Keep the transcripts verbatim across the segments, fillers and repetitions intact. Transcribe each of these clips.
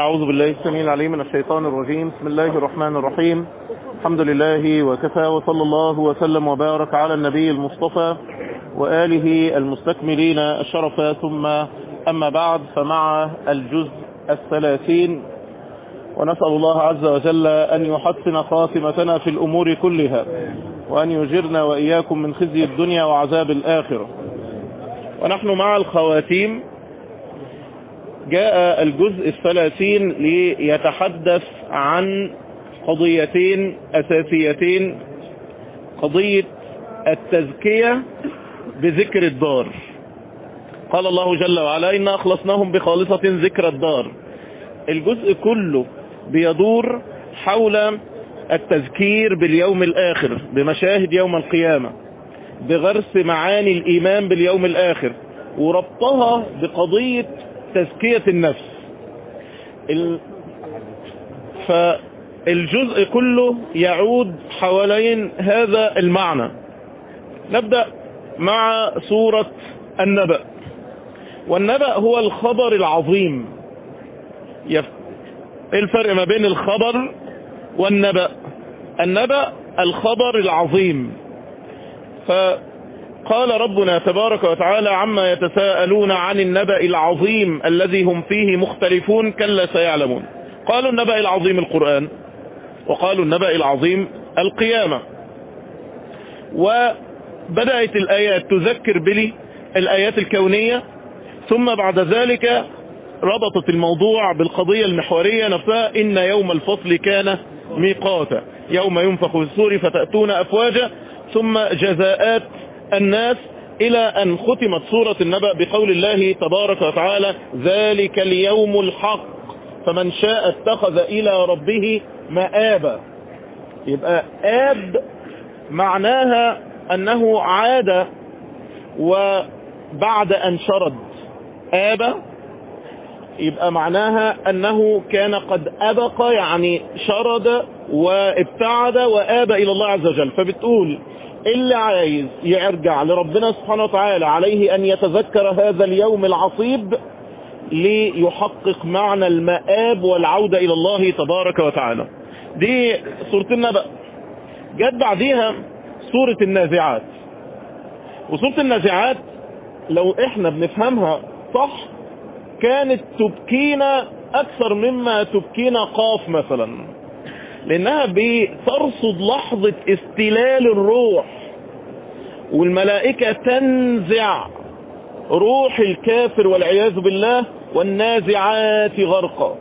أعوذ بالله السميع العليم من الشيطان الرجيم. بسم الله الرحمن الرحيم. الحمد لله وكفى، وصلى الله وسلم وبارك على النبي المصطفى وآله المستكملين الشرف، ثم أما بعد، فمع الجزء الثلاثين، ونسأل الله عز وجل أن يحسن خاتمتنا في الأمور كلها، وأن يجرنا وإياكم من خزي الدنيا وعذاب الآخرة. ونحن مع الخواتيم. جاء الجزء الثلاثين ليتحدث عن قضيتين أساسيتين: قضية التزكية بذكر الدار. قال الله جل وعلا: إنا أخلصناهم بخالصة ذكر الدار. الجزء كله بيدور حول التذكير باليوم الآخر، بمشاهد يوم القيامة، بغرس معاني الإيمان باليوم الآخر، وربطها بقضية تزكية النفس. ال... فالجزء كله يعود حوالين هذا المعنى. نبدأ مع سورة النبأ. والنبأ هو الخبر العظيم. يف... الفرق ما بين الخبر والنبأ: النبأ الخبر العظيم. فقال ربنا تبارك وتعالى: عما يتساءلون عن النبأ العظيم الذي هم فيه مختلفون كلا سيعلمون. قالوا النبأ العظيم القرآن، وقالوا النبأ العظيم القيامة. وبدأت الآيات تذكر بلي الآيات الكونية، ثم بعد ذلك ربطت الموضوع بالقضية المحورية نفسها: إن يوم الفصل كان ميقاتا، يوم ينفخ في الصور فتأتون أفواجا، ثم جزاءات الناس، إلى أن ختمت سورة النبأ بقول الله تبارك وتعالى: ذلك اليوم الحق فمن شاء اتخذ إلى ربه مآبا. يبقى آب معناها أنه عاد وبعد أن شرد. آب يبقى معناها أنه كان قد أبق، يعني شرد وابتعد وآب إلى الله عز وجل. فبتقول اللي عايز يرجع لربنا سبحانه وتعالى عليه أن يتذكر هذا اليوم العصيب ليحقق معنى المآب والعودة إلى الله تبارك وتعالى. دي سورة النبأ. جت بعديها سورة النازعات. وسورة النازعات لو احنا بنفهمها صح كانت تبكينا أكثر مما تبكينا قاف مثلا، لأنها بترصد لحظة استلال الروح، والملائكة تنزع روح الكافر والعياذ بالله، والنازعات غرقا،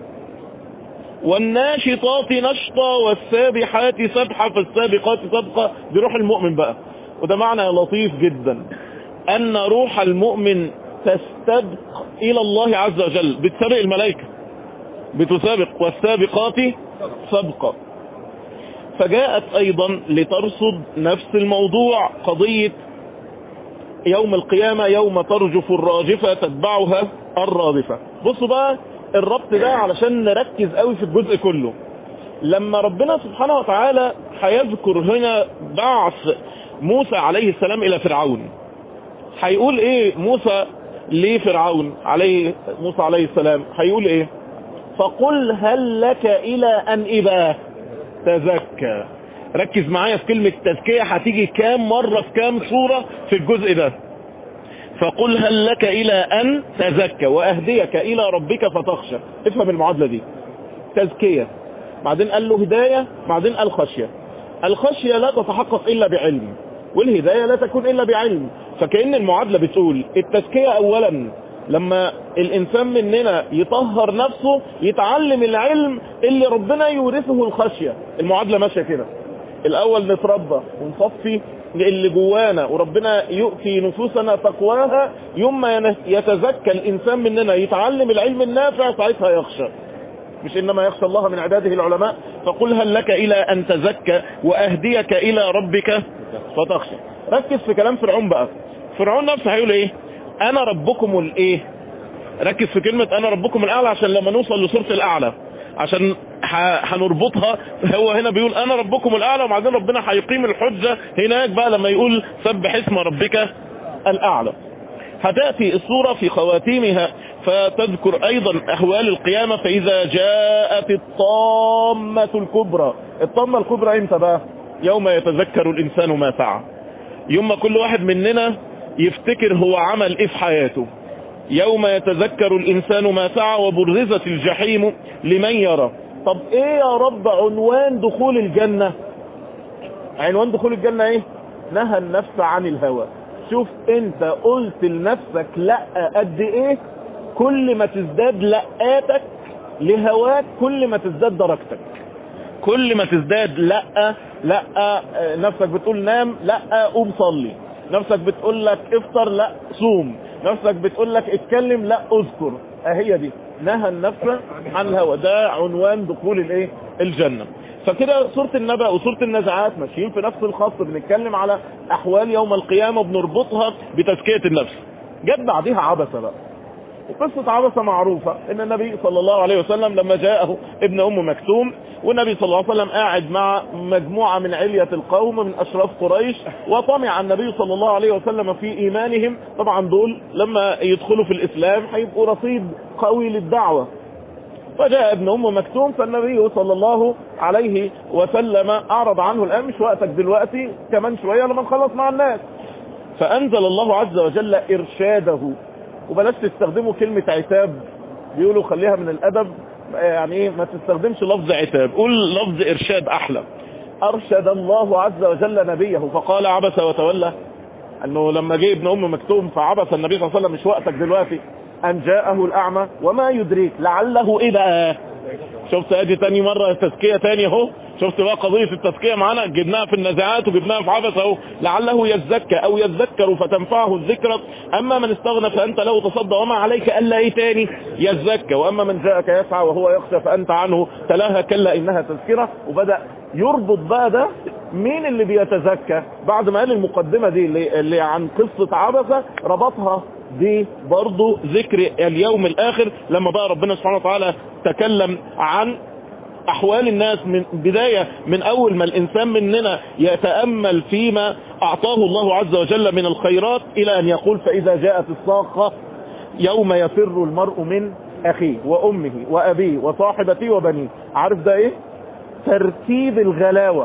والناشطات نشطا، والسابحات سبحا، فالسابقات سبقا. بروح المؤمن بقى، وده معنى لطيف جدا، أن روح المؤمن تستبق إلى الله عز وجل، بتسابق الملائكة، بتسابق والسابقات سبقا. فجاءت أيضا لترصد نفس الموضوع، قضية يوم القيامة، يوم ترجف الراجفة تتبعها الرادفة. بصوا بقى الربط ده علشان نركز قوي في الجزء كله. لما ربنا سبحانه وتعالى هيذكر هنا بعث موسى عليه السلام إلى فرعون، هيقول ايه موسى لفرعون عليه موسى عليه السلام؟ هيقول ايه؟ فقل هل لك الى ان اباه تزكى. ركز معايا في كلمة تزكية، هتيجي كام مرة في كام سورة في الجزء ده. فقل هل لك الى ان تزكى واهديك الى ربك فتخشى. افهم المعادلة دي: تزكية، بعدين قال له هداية، بعدين قال خشية. الخشية لا تتحقق الا بعلم، والهداية لا تكون الا بعلم. فكأن المعادلة بتقول التزكية اولا لما الانسان مننا يطهر نفسه، يتعلم العلم اللي ربنا يورثه الخشية. المعادلة ماشية كده: الاول نتربى ونصفي اللي جوانا، وربنا يؤتي نفوسنا تقواها، يوم ما يتزكى الانسان مننا يتعلم العلم النافع، ساعتها يخشى. مش انما يخشى الله من عباده العلماء. فقل هل لك الى ان تزكى واهديك الى ربك فتخشى. ركز في كلام فرعون بقى. فرعون نفسه هيقول ايه؟ انا ربكم الايه. ركز في كلمة انا ربكم الاعلى، عشان لما نوصل لسورة الاعلى عشان هنربطها. هو هنا بيقول انا ربكم الاعلى، وبعدين ربنا هيقيم الحجة هناك بقى لما يقول سبح اسم ربك الاعلى. هتأتي السورة في خواتيمها فتذكر أيضا أحوال القيامة. فإذا جاءت الطامة الكبرى، الطامة الكبرى إمتى بقى؟ يوم يتذكر الإنسان ما سعى، يوم ما كل واحد مننا يفتكر هو عمل إيه في حياته. يوم يتذكر الإنسان ما سعى وبرزت الجحيم لمن يرى. طب إيه يا رب عنوان دخول الجنة؟ عنوان دخول الجنة إيه؟ نهى النفس عن الهوى. شوف انت قلت لنفسك لا قد ايه، كل ما تزداد لقاتك لهواك كل ما تزداد درجتك. كل ما تزداد لا لا نفسك بتقول نام، لا قوم صلي. نفسك بتقول لك افطر، لا صوم. نفسك بتقول لك اتكلم، لا اذكر. اهي دي نهى النفس عن الهوى، ده عنوان دخول الايه الجنة. فكده سورة النبأ وسورة النزعات ماشيين في نفس الخط، بنتكلم على احوال يوم القيامة وبنربطها بتزكية النفس. جت بعدها عبسة بقى، وقصة عبسة معروفة ان النبي صلى الله عليه وسلم لما جاءه ابن ام مكتوم، والنبي صلى الله عليه وسلم قاعد مع مجموعة من علية القوم من اشراف قريش، وطمع النبي صلى الله عليه وسلم في ايمانهم. طبعا دول لما يدخلوا في الاسلام هيبقوا رصيد قوي للدعوة. فجاء ابن ام مكتوم، فالنبي صلى الله عليه وسلم اعرض عنه، الان مش وقتك دلوقتي، كمان شوية لما نخلص مع الناس. فانزل الله عز وجل ارشاده. وبلاش تستخدموا كلمة عتاب، بيقولوا خليها من الادب، يعني ايه ما تستخدمش لفظ عتاب، قول لفظ ارشاد احلى. ارشد الله عز وجل نبيه فقال عبس وتولى، انه لما جه ابن ام مكتوم فعبس النبي صلى الله عليه وسلم، مش وقتك دلوقتي، ان جاءه الاعمى وما يدريك لعله ايه بقى. شفت ادي تاني مرة تزكية تاني اهو، شفت بقى قضية التزكية معانا، جبناها في النزعات وجبناها في عبس اهو. لعله يزكى او يذكر فتنفعه الذكرى، اما من استغنى فانت له تصدى وما عليك الا ايه تاني يزكى، واما من جاءك يسعى وهو يخشى فانت عنه تلاها كلا انها تذكرة. وبدأ يربط بقى ده مين اللي بيتزكى. بعد ما قال المقدمة دي اللي, اللي عن قصة عبسة، ربطها دي برضو ذكر اليوم الاخر، لما بقى ربنا سبحانه وتعالى تكلم عن احوال الناس من بداية، من اول ما الانسان مننا يتأمل فيما اعطاه الله عز وجل من الخيرات، الى ان يقول فاذا جاءت الصاخة يوم يفر المرء من اخيه وامه وابيه وصاحبته وبنيه. عارف ده ايه؟ ترتيب الغلاوة.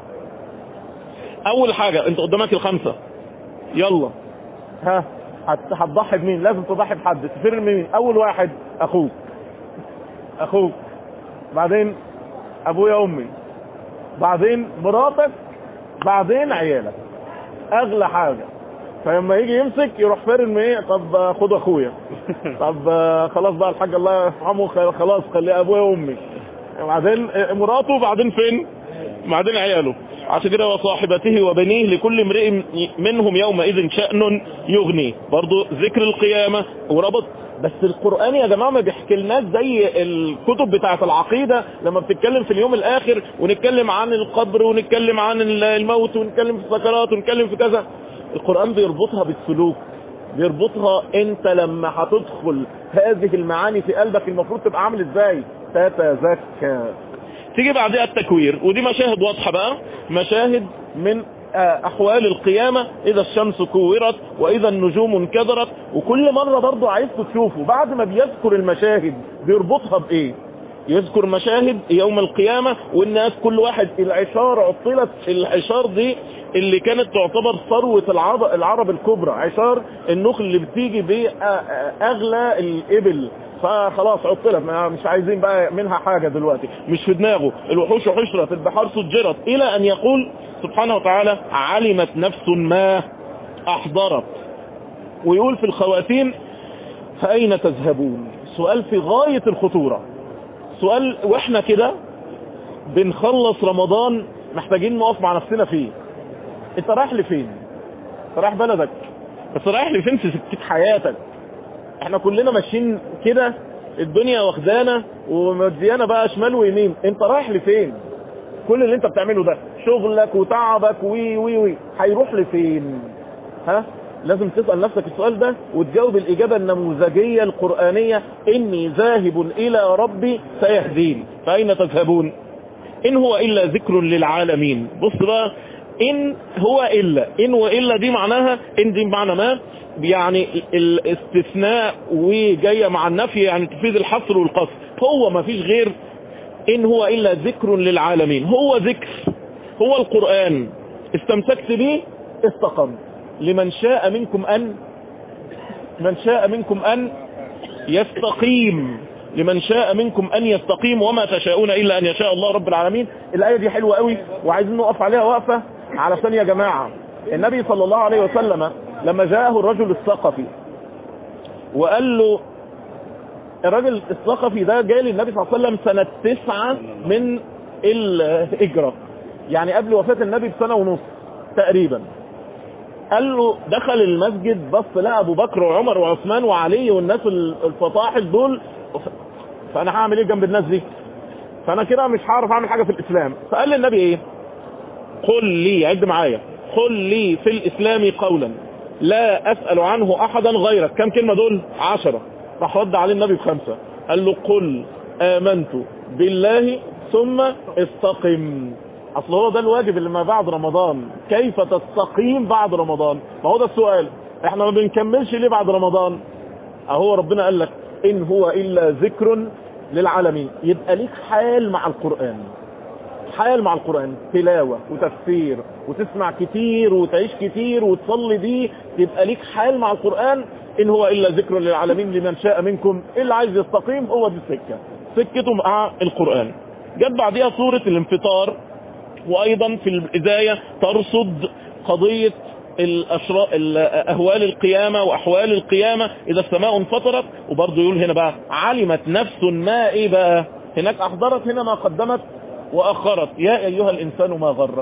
اول حاجة انت قدامك الخمسة، يلا ها هتضحي بمين؟ لازم تضحي بحد. تفر مين؟ اول واحد اخوك، اخوك، بعدين ابويا امي، بعدين مراتك، بعدين عيالك، اغلى حاجة. فلما يجي يمسك يروح فارم ايه؟ طب خد اخويا، طب خلاص بقى الحاج الله يرحمه خلاص خلي ابويا وامي، بعدين مراته، بعدين فين؟ بعدين عياله. عشان كده وصاحبته وبنيه لكل امرئ منهم يومئذ شأن يغنيه. برضو ذكر القيامة وربط. بس القرآن يا جماعة ما بيحكي لناش زي الكتب بتاعة العقيدة لما بتتكلم في اليوم الآخر ونتكلم عن القبر ونتكلم عن الموت ونتكلم في السكرات ونتكلم في كذا. القرآن بيربطها بالسلوك، بيربطها انت لما هتدخل هذه المعاني في قلبك المفروض تبقى عامل ازاي؟ تتذكر. تيجي بعدها التكوير، ودي مشاهد واضحة بقى، مشاهد من احوال القيامة، اذا الشمس كورت واذا النجوم انكدرت. وكل مرة برضو عايزكم تشوفوا بعد ما بيذكر المشاهد بيربطها بايه. يذكر مشاهد يوم القيامة والناس كل واحد العشار عطلت. العشار دي اللي كانت تعتبر ثروة العرب, العرب الكبرى، عشار النخل اللي بتيجي باغلى الابل، فخلاص عطلت، مش عايزين بقى منها حاجة دلوقتي، مش في دماغه. الوحوش حشرت، البحار سجرت، الى ان يقول سبحانه وتعالى علمت نفس ما احضرت. ويقول في الخواتيم فأين تذهبون. سؤال في غاية الخطورة، سؤال واحنا كده بنخلص رمضان محتاجين نقف مع نفسنا فيه. انت رايح لفين؟ انت رايح بلدك، بس رايح لفين في سكة حياتك؟ احنا كلنا ماشيين كده، الدنيا واخدانا ومديانا بقى شمال ويمين. انت رايح لفين؟ كل اللي انت بتعمله ده شغلك وتعبك وي وي وي هيروح لفين؟ ها؟ لازم تسأل نفسك السؤال ده وتجاوب الإجابة النموذجية القرآنية: إني ذاهب إلى ربي سيهدين. فأين تذهبون؟ إن هو إلا ذكر للعالمين. بص بقى إن هو إلا، إن وإلا دي معناها إن دي معنى ما، يعني الاستثناء وجاية مع النفي، يعني تفيد الحصر والقصر. هو ما فيش غير إن هو إلا ذكر للعالمين، هو ذكر، هو القرآن، استمسكت به استقم. لمن شاء منكم أن من شاء منكم أن يستقيم، لمن شاء منكم أن يستقيم وما تشاءون إلا أن يشاء الله رب العالمين. الآية دي حلوة قوي وعايزين نقف عليها وقفة، علشان يا جماعة النبي صلى الله عليه وسلم لما جاءه الرجل الثقفي وقال له، الرجل الثقفي ده جاء للنبي صلى الله عليه وسلم سنة تسعة من الهجرة، يعني قبل وفاة النبي بسنة ونص تقريبا. قال له، دخل المسجد بص لقى ابو بكر وعمر وعثمان وعلي والناس الفطاحل دول، فانا هعمل ايه جنب الناس دي؟ فانا كده مش هعرف اعمل حاجة في الاسلام. فقال للنبي ايه؟ قل لي، عد معايا، قل لي في الاسلام قولا لا اسأل عنه احدا غيرك. كم كلمة دول؟ عشرة. راح رد عليه النبي بخمسة، قال له قل امنت بالله ثم استقم. اصل هو ده الواجب اللي ما بعد رمضان، كيف تستقيم بعد رمضان؟ ما هو ده السؤال، احنا ما بنكملش ليه بعد رمضان؟ اهو ربنا قال لك ان هو الا ذكر للعالمين. يبقى ليك حال مع القرآن، حال مع القرآن، تلاوة وتفسير وتسمع كتير وتعيش كتير وتصلي بيه، يبقى ليك حال مع القرآن. ان هو الا ذكر للعالمين لمن شاء منكم، اللي عايز يستقيم هو دي السكة، سكته مع القرآن. جت بعدها سورة الانفطار، وايضا في البداية ترصد قضية الأشراء اهوال القيامة واحوال القيامة اذا السماء انفطرت. وبرضه يقول هنا بقى علمت نفس ما ايه بقى، هناك احضرت، هنا ما قدمت واخرت. يا ايها الانسان ما غرك،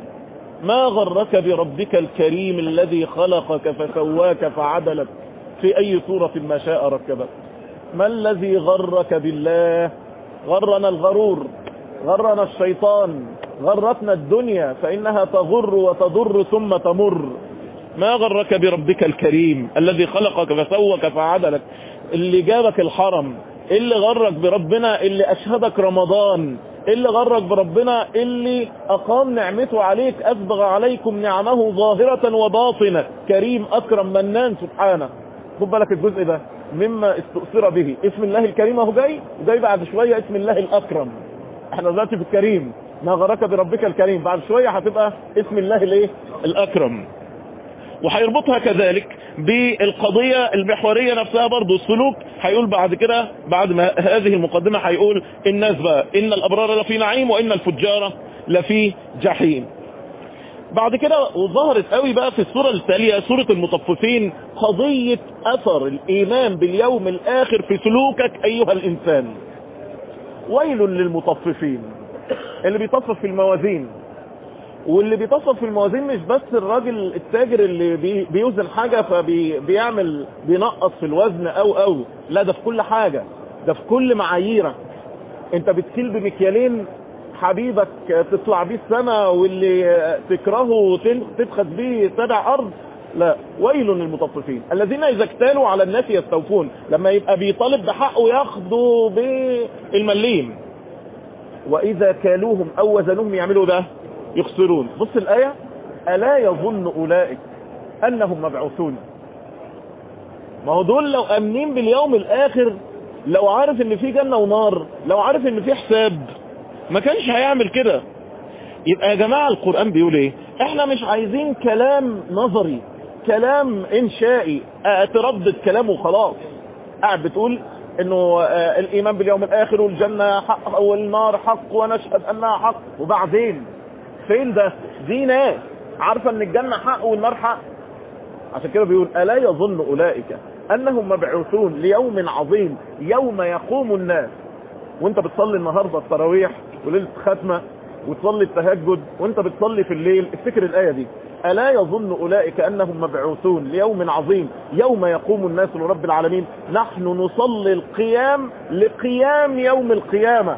ما غرك بربك الكريم الذي خلقك فسواك فعدلك في اي صورة ما شاء ركبك. ما الذي غرك بالله؟ غرنا الغرور، غرنا الشيطان، غرتنا الدنيا فإنها تغر وتضر ثم تمر. ما غرك بربك الكريم الذي خلقك فسوك فعدلك، اللي جابك الحرم، اللي غرك بربنا اللي أشهدك رمضان، اللي غرك بربنا اللي أقام نعمته عليك، أسبغ عليكم نعمه ظاهرة وباطنة، كريم أكرم منان سبحانه. خد بالك الجزء ده مما استؤثر به، اسم الله الكريم اهو جاي، وجاي بعد شوية اسم الله الأكرم. احنا دلوقتي في الكريم، ما غرك بربك الكريم، بعد شوية هتبقى اسم الله الايه الأكرم. وهيربطها كذلك بالقضية المحورية نفسها برضو السلوك. هيقول بعد كده بعد ما هذه المقدمة هيقول الناس بقى إن الأبرار لفي نعيم وإن الفجار لفي جحيم. بعد كده وظهرت قوي بقى في السورة التالية سورة المطففين قضية أثر الإيمان باليوم الآخر في سلوكك أيها الإنسان. ويل للمطففين، اللي بيطفف في الموازين. واللي بيطفف في الموازين مش بس الراجل التاجر اللي بي بيوزن حاجة فبيعمل بينقص في الوزن او او لا، ده في كل حاجة، ده في كل معاييرك. انت بتكيل بمكيالين حبيبك تطلع بيه السما، واللي تكرهه تدخل بيه سبع ارض. لا، ويل للمطففين الذين اذا اكتالوا على الناس يستوفون. لما يبقى بيطالب بحقه ياخدوا بالمليم، واذا كالوهم او وزنوهم يعملوا ده يخسرون. بص الآية، ألا يظن أولئك أنهم مبعوثون. ما هو دول لو أمنين باليوم الآخر، لو عارف ان في جنة ونار، لو عارف ان في حساب، ما كانش هيعمل كده. يبقى يا جماعة القرآن بيقول ايه؟ احنا مش عايزين كلام نظري، كلام انشائي تردد كلامه وخلاص. قاعد بتقول انه الايمان باليوم الآخر والجنة حق والنار حق ونشهد انها حق، وبعدين فين ده؟ دي ناس عارفة ان الجنة حق والنار حق. عشان كده بيقول ألا يظن أولئك أنهم مبعوثون ليوم عظيم يوم يقوم الناس. وانت بتصلي النهاردة التراويح وليلة ختمة وتصلي التهجد وانت بتصلي في الليل، افتكر الآية دي، ألا يظن أولئك أنهم مبعوثون ليوم عظيم يوم يقوم الناس لرب العالمين. نحن نصلي القيام لقيام يوم القيامة.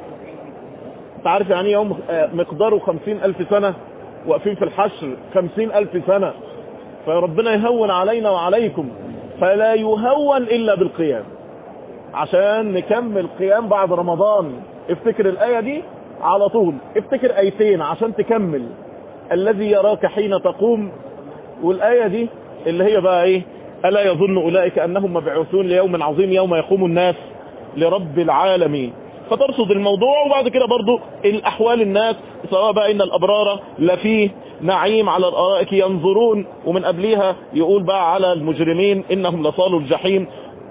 تعرف يعني يوم مقداره خمسين ألف سنة، واقفين في الحشر خمسين ألف سنة، فربنا يهون علينا وعليكم، فلا يهون إلا بالقيام عشان نكمل قيام بعد رمضان. افتكر الآية دي على طول، افتكر آيتين عشان تكمل. الذي يراك حين تقوم. والآية دي اللي هي بقى ايه، ألا يظن أولئك أنهم مبعوثون ليوم عظيم يوم يقوم الناس لرب العالمين. فترصد الموضوع، وبعد كده برضو الأحوال الناس، سواء بقى إن الأبرار لفيه نعيم على الأرائك ينظرون، ومن قبلها يقول بقى على المجرمين إنهم لصالوا الجحيم،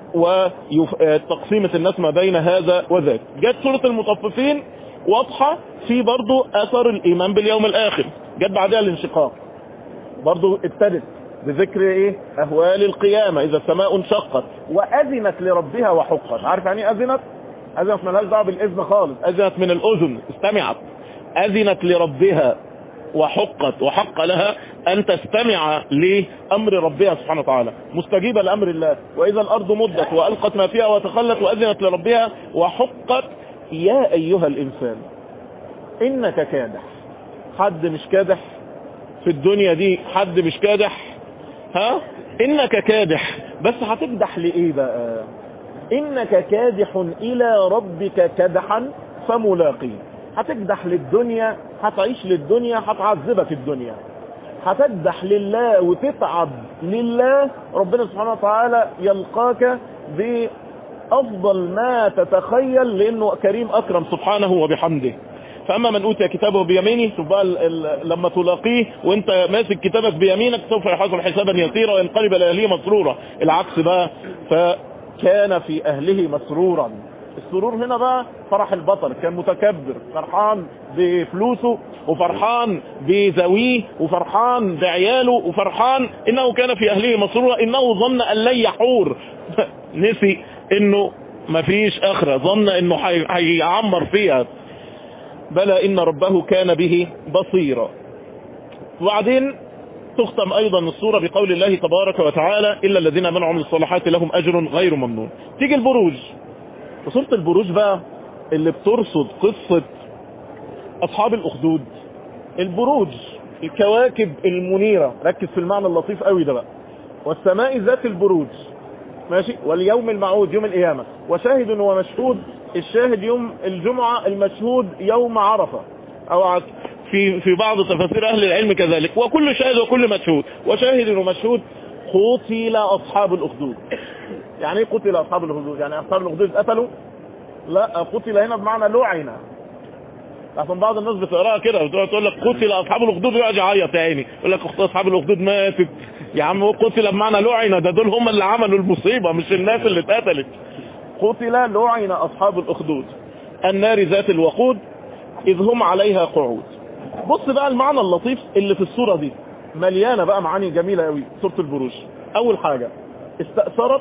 وتقسيمة الناس ما بين هذا وذاك. جت سورة المطففين واضحة في برضو أثر الإيمان باليوم الآخر، جت بعدها الانشقاق، برضو ابتدت بذكر ايه، أهوال القيامة إذا السماء انشقت وأذنت لربها وحقت. عارف يعني أذنت؟ أذنت ملهاش دعوة بالإذن خالص، أذنت من الأذن، استمعت. أذنت لربها وحقت، وحق لها أن تستمع لأمر ربها سبحانه وتعالى، مستجيبة لأمر الله. وإذا الأرض مدت وألقت ما فيها وتخلت وأذنت لربها وحقت. يا أيها الإنسان إنك كادح. حد مش كادح في الدنيا دي؟ حد مش كادح؟ ها؟ إنك كادح، بس هتكدح لإيه بقى؟ إنك كادح إلى ربك كدحا فملاقيه. هتكدح للدنيا، هتعيش للدنيا، هتعذبك الدنيا. هتكدح لله وتتعب لله، ربنا سبحانه وتعالى يلقاك بأفضل ما تتخيل، لأنه كريم أكرم سبحانه وبحمده. فأما من أوتي كتابه بيمينه، سبحان لما تلاقيه وانت ماسك كتابك بيمينك سوف يحاسب حسابا يسيرا وينقلب إلى أهله مسرورا. العكس بقى، فكان في أهله مسرورا. السرور هنا بقى فرح البطل، كان متكبر، فرحان بفلوسه وفرحان بزويه وفرحان بعياله وفرحان انه كان في اهله مسرورا، انه ظن ان لن يحور. نسي انه مفيش اخرة، ظن انه هيعمر فيها. بلى ان ربه كان به بصيرا. وبعدين تختم ايضا السورة بقول الله تبارك وتعالى الا الذين امنوا وعملوا الصالحات لهم اجر غير ممنون. تيجي البروج، وسورة البروج بقى اللي بترصد قصة أصحاب الأخدود. البروج الكواكب المنيرة، ركز في المعنى اللطيف قوي ده بقى. والسماء ذات البروج، ماشي، واليوم الموعود يوم القيامة، وشاهد ومشهود. الشاهد يوم الجمعة، المشهود يوم عرفة، أو في في بعض تفاسير أهل العلم كذلك. وكل شاهد وكل مشهود، وشاهد ومشهود. قتل أصحاب الأخدود. يعني ايه قتل أصحاب الأخدود؟ يعني أصحاب الأخدود قتلوا؟ لا، قتل هنا بمعنى لعن. عشان بعض الناس بتقراها كده، بتقول لك قتل أصحاب الأخدود ويقعد يعيط، يا عيني يقول لك أصحاب الأخدود ماتت. يا عم هو قتل بمعنى لعن، ده دول هم اللي عملوا المصيبة مش الناس اللي اتقتلت. قتل لعن أصحاب الأخدود النار ذات الوقود إذ هم عليها قعود. بص بقى المعنى اللطيف اللي في السورة دي، مليانة بقى معاني جميلة قوي. سورة البروج أول حاجة استأثرت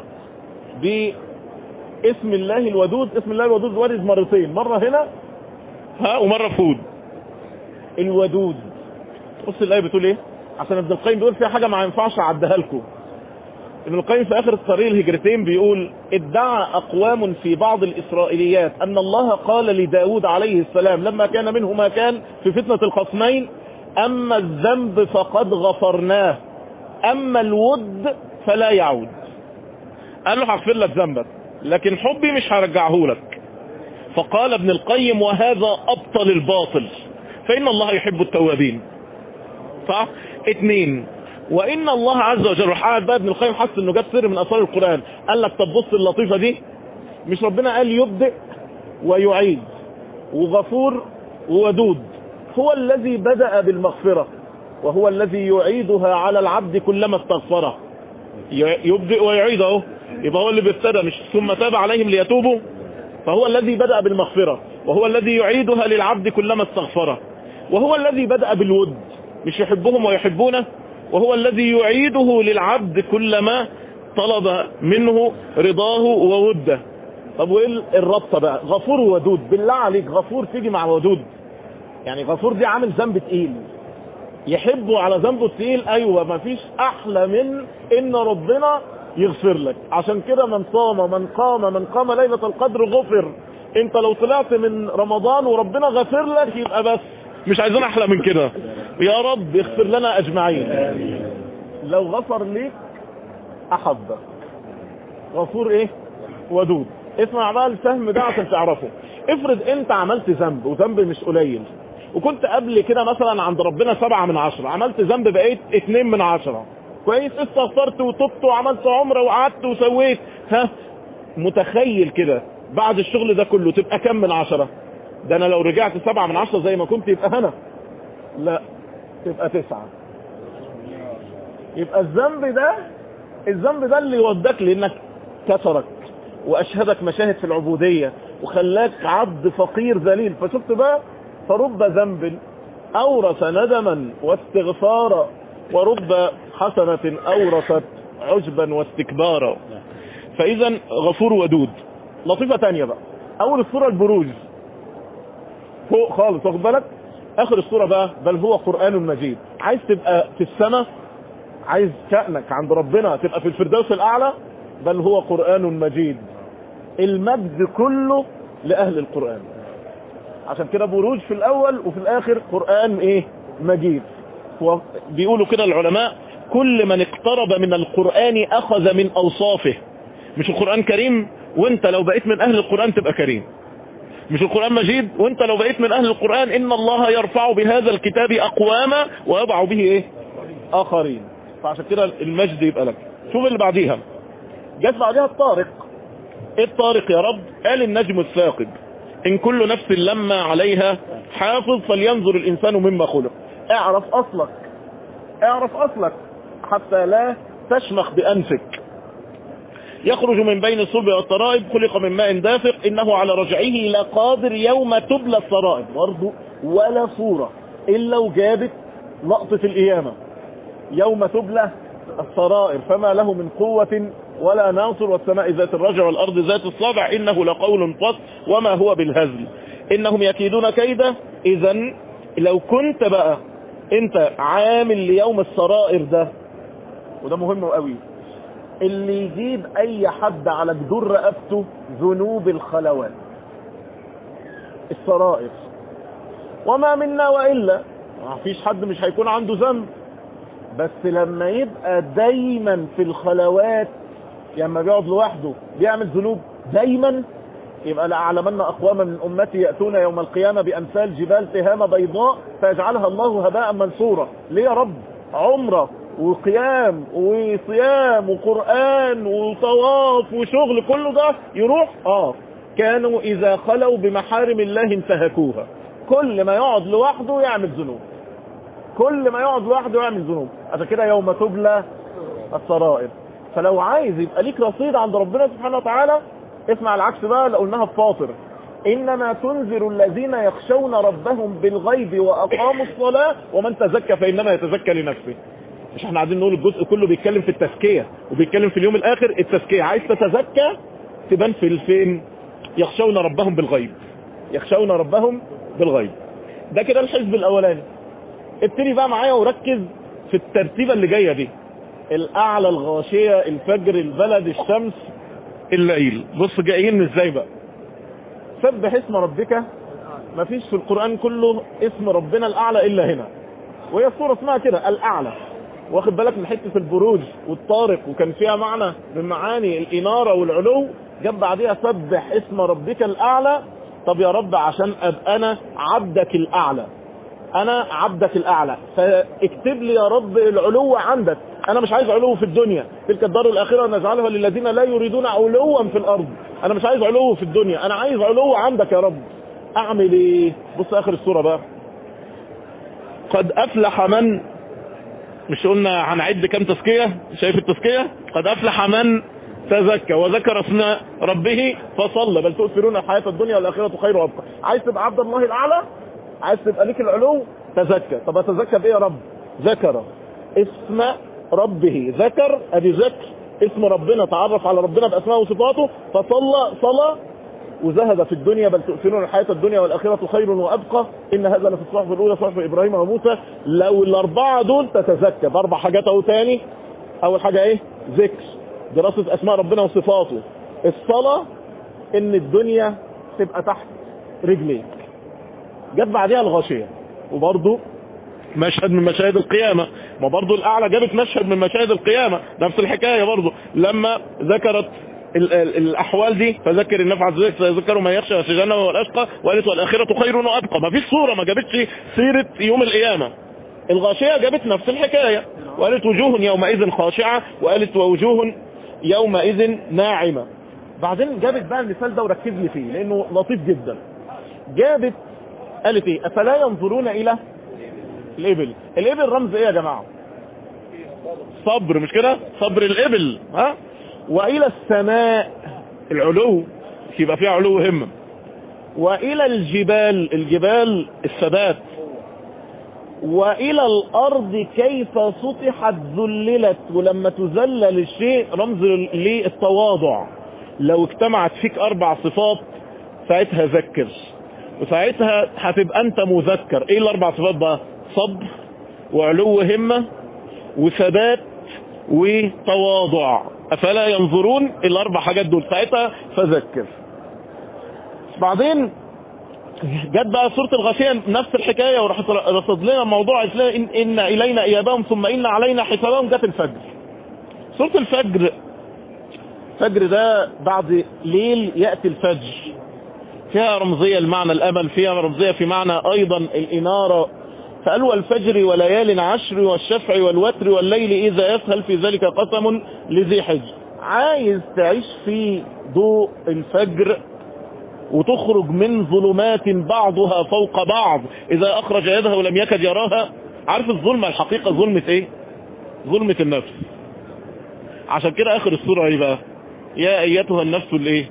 باسم الله الودود. اسم الله الودود وارد مرتين، مرة هنا ها ومرة فود. الودود، بص الآية بتقول ايه، عشان ابن القيم بيقول فيها حاجة ما ينفعش اعدها لكم. ابن القيم في اخر الطريق الهجرتين بيقول ادعى اقوام في بعض الاسرائيليات ان الله قال لداود عليه السلام لما كان منه ما كان في فتنة الخصمين: اما الذنب فقد غفرناه، اما الود فلا يعود. قال له هغفر لك ذنبك لكن حبي مش هرجعه لك. فقال ابن القيم: وهذا ابطل الباطل، فان الله يحب التوابين. صح؟ اتنين، وان الله عز وجل، قاعد بقى ابن القيم حس انه جاب سر من اسرار القرآن. قال لك طب بص اللطيفة دي، مش ربنا قال يبدئ ويعيد وغفور وودود؟ هو الذي بدأ بالمغفرة وهو الذي يعيدها على العبد كلما استغفره. يبدئ ويعيد اهو، يبقى هو اللي بيبتدى، مش ثم تاب عليهم ليتوبوا. فهو الذي بدأ بالمغفرة وهو الذي يعيدها للعبد كلما استغفره، وهو الذي بدأ بالود، مش يحبهم ويحبونه، وهو الذي يعيده للعبد كلما طلب منه رضاه ووده. طب وايه الربطة بقى؟ غفور وودود. بالله عليك غفور تيجي مع ودود؟ يعني غفور دي عامل ذنب تقيل، يحبه على ذنبه التقيل. ايوه، مفيش احلى من ان ربنا يغفر لك. عشان كده من صام من قام من قام ليلة القدر غفر. انت لو طلعت من رمضان وربنا غفر لك يبقى بس، مش عايزين احلى من كده. يا رب يغفر لنا اجمعين. لو غفر ليك احبك. غفور ايه؟ ودود. اسمع بقى الفهم ده عشان تعرفه. افرض انت عملت ذنب، وذنب مش قليل، وكنت قبل كده مثلا عند ربنا سبعة من عشرة، عملت ذنب بقيت اتنين من عشرة، كويس، استغفرت وتبت وعملت عمرة وقعدت وسويت، ها متخيل كده بعد الشغل ده كله تبقى كم من عشرة؟ ده انا لو رجعت سبعة من عشرة زي ما كنت يبقى هنا، لا تبقى تسعة. يبقى الذنب ده الذنب ده اللي يودك لانك كسرك واشهدك مشاهد في العبودية وخلاك عبد فقير ذليل. فشفت بقى، فرب ذنب اورث ندما واستغفارا ورب حسنة اورثت عجبا واستكبارا. فاذا غفور ودود. لطيفة تانية بقى، اول السورة البروج فوق خالص، واخد بالك؟ اخر السورة بقى بل هو قرآن مجيد. عايز تبقى في السماء، عايز شأنك عند ربنا تبقى في الفردوس الاعلى، بل هو قرآن مجيد. المجد كله لأهل القرآن، عشان كده بروج في الأول وفي الآخر قرآن إيه؟ مجيد. بيقولوا كده العلماء كل من اقترب من القرآن أخذ من أوصافه. مش القرآن كريم وانت لو بقيت من أهل القرآن تبقى كريم، مش القرآن مجيد وانت لو بقيت من أهل القرآن إن الله يرفع بهذا الكتاب أقواما ويضع به إيه؟ آخرين. فعشان كده المجد يبقى لك. شوف اللي بعديها، جت بعديها الطارق. ايه الطارق يا رب؟ قال النجم الثاقب ان كل نفس لما عليها حافظ فلينظر الانسان مما خلق. اعرف اصلك، اعرف اصلك حتى لا تشمخ بانفك. يخرج من بين الصلب والترائب خلق من ماء دافق انه على رجعه لقادر يوم تبلى السرائر. برضه ولا صورة الا وجابت لقطة القيامة، يوم تبلى السرائر فما له من قوة ولا ناصر والسماء ذات الرجع والأرض ذات الصابع إنه لقول فصل وما هو بالهزل إنهم يكيدون كيدا. إذا لو كنت بقى أنت عامل ليوم السرائر ده، وده مهم قوي، اللي يجيب أي حد على جدور رقبته ذنوب الخلوات السرائر، وما منا وإلا ما فيش حد مش هيكون عنده ذنب، بس لما يبقى دايما في الخلوات، يعني لما بيقعد لوحده بيعمل ذنوب دايما، يبقى لأعلمن أقواما من أمتي يأتون يوم القيامة بأمثال جبال تهامة بيضاء فيجعلها الله هباء منثورا. ليه يا رب؟ عمرة وقيام وصيام وقرآن وطواف وشغل كله ده يروح. اه كانوا إذا خلوا بمحارم الله انتهكوها. كل ما يقعد لوحده يعمل ذنوب، كل ما يقعد لوحده يعمل ذنوب. عشان كده يوم تبلى السرائر. فلو عايز يبقى ليك رصيد عند ربنا سبحانه وتعالى، اسمع العكس بقى اللي قلناها في فاطر، انما تنذر الذين يخشون ربهم بالغيب واقاموا الصلاه ومن تزكى فانما يتزكى لنفسه. مش احنا قاعدين نقول الجزء كله بيتكلم في التزكيه وبيتكلم في اليوم الاخر التزكيه. عايز تتزكى تبان في الفين؟ يخشون ربهم بالغيب، يخشون ربهم بالغيب. ده كده الحزب الاولاني. ابتدي بقى معايا وركز في الترتيبه اللي جايه دي، الاعلى، الغاشيه، الفجر، البلد، الشمس، الليل. بص جايين ازاي بقى. سبح اسم ربك، مفيش في القرآن كله اسم ربنا الاعلى الا هنا، وهي الصورة اسمها كده الاعلى. واخد بالك من حتة البروج والطارق وكان فيها معنى من معاني الانارة والعلو، جاب بعديها سبح اسم ربك الاعلى. طب يا رب عشان ابقى انا عبدك الاعلى، انا عبدك الاعلى، فاكتب لي يا رب العلو عندك. انا مش عايز علو في الدنيا، تلك الدار الاخره نجعلها للذين لا يريدون علوا في الارض. انا مش عايز علو في الدنيا، انا عايز علو عندك يا رب. اعمل ايه؟ بص اخر السوره بقى، قد افلح من، مش قلنا هنعد كام تزكيه؟ شايف التزكيه؟ قد افلح من تزكى وذكر اسم ربه فصلى بل تؤثرون الحياه الدنيا والاخره خير وابقى. عايز تبقى عبد الله الاعلى، عايز تبقى ليك العلو، تزكى. طب اتزكى بايه يا رب؟ ذكر اسم ربه، ذكر ادي ذكر اسم ربنا، تعرف على ربنا باسمائه وصفاته، فصلى صلى وزهد في الدنيا بل تؤثرون الحياه الدنيا والاخره خير وابقى ان هذا لفي الصحف الاولى صحف ابراهيم وموسى. لو الاربعه دول تتزكى باربع حاجات اهو تاني. اول حاجه ايه؟ ذكر، دراسه اسماء ربنا وصفاته. الصلاه ان الدنيا تبقى تحت رجليك. جت بعدها الغاشيه، وبرضه مشهد من مشاهد القيامة. ما برضو الأعلى جابت مشهد من مشاهد القيامة، نفس الحكاية برضو لما ذكرت ال ال الاحوال دي، فذكر النفع الذكر سيذكر من يخشى ويتجنبها هو الاشقى، وقالت والاخره خير وابقى. ما فيش صوره، ما جابتش سيره يوم القيامه. الغاشيه جابت نفس الحكايه، وقالت وجوه يومئذ خاشعه، وقالت ووجوه يومئذ ناعمه. بعدين جابت بقى المثال ده وركز لي فيه لانه لطيف جدا. جابت قالت ايه؟ افلا ينظرون الى الابل. الابل رمز ايه يا جماعه؟ صبر، مش كده؟ صبر الابل. ها؟ والى السماء العلو، يبقى فيها علو همه. والى الجبال، الجبال الثبات. والى الارض كيف سطحت ذللت، ولما تذلل الشيء رمز للتواضع. لو اجتمعت فيك اربع صفات ساعتها ذكر، وساعتها هتبقى انت مذكر. ايه الاربع صفات بقى؟ صبر، وعلو همة، وثبات، وتواضع. افلا ينظرون الاربع حاجات دول ساعتها فذكر. بعدين جت بقى سورة الغاشية نفس الحكاية، وراح رصد لنا موضوع إن, إن إلينا إيابهم ثم إن علينا حسابهم. جت الفجر. سورة الفجر، الفجر ده بعد ليل يأتي الفجر، فيها رمزية لمعنى الأمل، فيها رمزية في معنى أيضا الإنارة. فقال والفجر وليال عشر والشفع والوتر والليل إذا يسهل في ذلك قسم لذي حجر. عايز تعيش في ضوء الفجر وتخرج من ظلمات بعضها فوق بعض إذا أخرج يده لم يكد يراها. عارف الظلمة الحقيقة ظلمة إيه؟ ظلمة النفس. عشان كده آخر السورة إيه بقى؟ يا أيتها النفس الإيه؟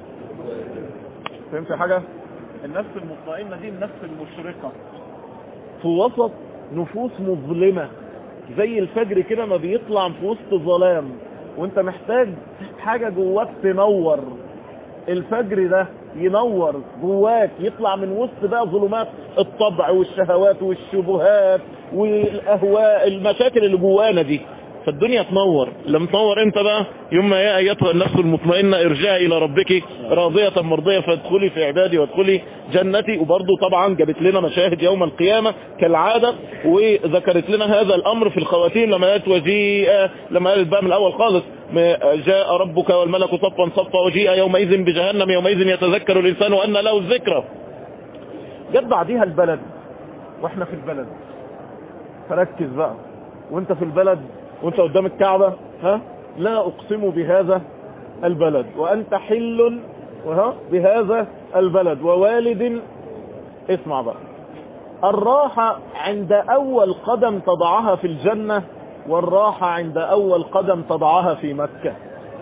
فهمت حاجة؟ النفس المطمئنة دي النفس المشرقة في وسط نفوس مظلمة، زي الفجر كده ما بيطلع في وسط ظلام وانت محتاج حاجة جواك تنور. الفجر ده ينور جواك، يطلع من وسط بقى ظلمات الطبع والشهوات والشبهات والاهواء، المشاكل اللي جوانا دي، فالدنيا تنور. لما تنور انت بقى يوم ما يا ايتها النفس المطمئنه ارجعي الى ربك راضيه مرضيه فادخلي في عبادي وادخلي جنتي. وبرضه طبعا جابت لنا مشاهد يوم القيامه كالعاده، وذكرت لنا هذا الامر في الخواتيم لما قالت وجيء، لما قالت بقى من الاول خالص جاء ربك والملك صفا صفا وجيء يومئذ بجهنم يومئذ يتذكر الانسان وان له الذكرى. جت بعديها البلد، واحنا في البلد، فركز بقى وانت في البلد وانت قدام الكعبة، ها لا اقسم بهذا البلد وانت حل وها بهذا البلد ووالد. اسمع بقى، الراحة عند اول قدم تضعها في الجنة، والراحة عند اول قدم تضعها في مكة.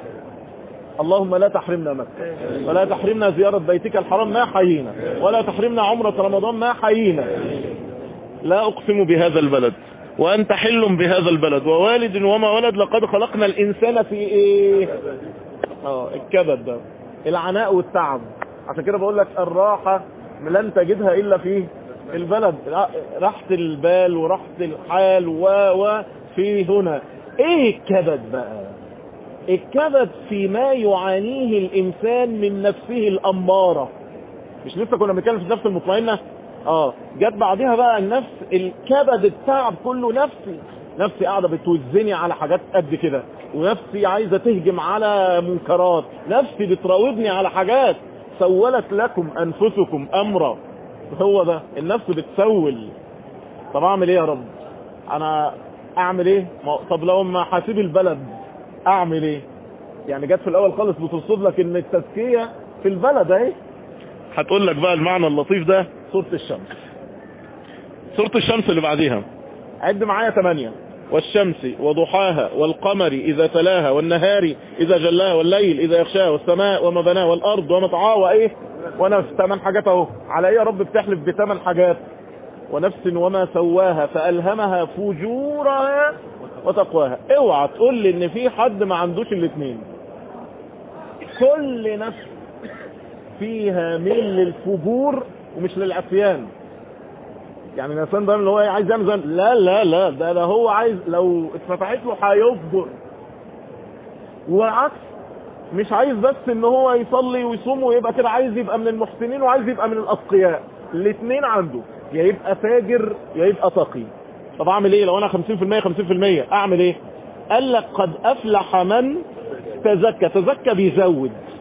اللهم لا تحرمنا مكة، ولا تحرمنا زيارة بيتك الحرام ما حيينا، ولا تحرمنا عمرة رمضان ما حيينا. لا اقسم بهذا البلد وانت حل بهذا البلد ووالد وما ولد، لقد خلقنا الانسان في ايه؟ اه الكبد ده، العناء والتعب. عشان كده بقول لك الراحة لن تجدها الا في البلد، راحة البال وراحة الحال و وفي هنا. ايه الكبد بقى؟ الكبد فيما يعانيه الانسان من نفسه الامارة. مش لسه كنا بنتكلم في النفس المطمئنة؟ اه جت بعدها بقى النفس الكبد، التعب كله نفسي. نفسي قاعدة بتوزني على حاجات قد كده، ونفسي عايزة تهجم على منكرات، نفسي بتراودني على حاجات. سولت لكم انفسكم امرا. هو ده النفس بتسول. طب اعمل ايه يا رب؟ انا اعمل ايه؟ طب لو ما حاسب البلد اعمل ايه؟ يعني جت في الاول خالص بتوصف لك ان التزكية في البلد اهي. هتقول لك بقى المعنى اللطيف ده سورة الشمس. سورة الشمس اللي بعديها عد معايا ثمانية: والشمس وضحاها والقمر إذا تلاها والنهار إذا جلاها والليل إذا يغشاها والسماء وما بناها والأرض وما طحاها وإيه ونفس. ثمان حاجات اهو. على إيه يا رب بتحلف بثمان حاجات؟ ونفس وما سواها فألهمها فجورها وتقواها. اوعى تقول لي ان في حد ما عندوش الاثنين. كل نفس فيها ميل للفجور ومش للعصيان. يعني الانسان ده اللي هو عايز يعمل ذنب، لا لا لا، ده ده هو عايز لو اتفتحت له هيفجر. وعكس، مش عايز بس ان هو يصلي ويصوم ويبقى كده، عايز يبقى من المحسنين وعايز يبقى من الاتقياء. الاثنين عنده، يا يبقى فاجر يا يبقى تقي. طب اعمل ايه لو انا خمسين في المية خمسين في المية؟ اعمل ايه؟ قال لك قد افلح من تزكى. تزكى بيزود،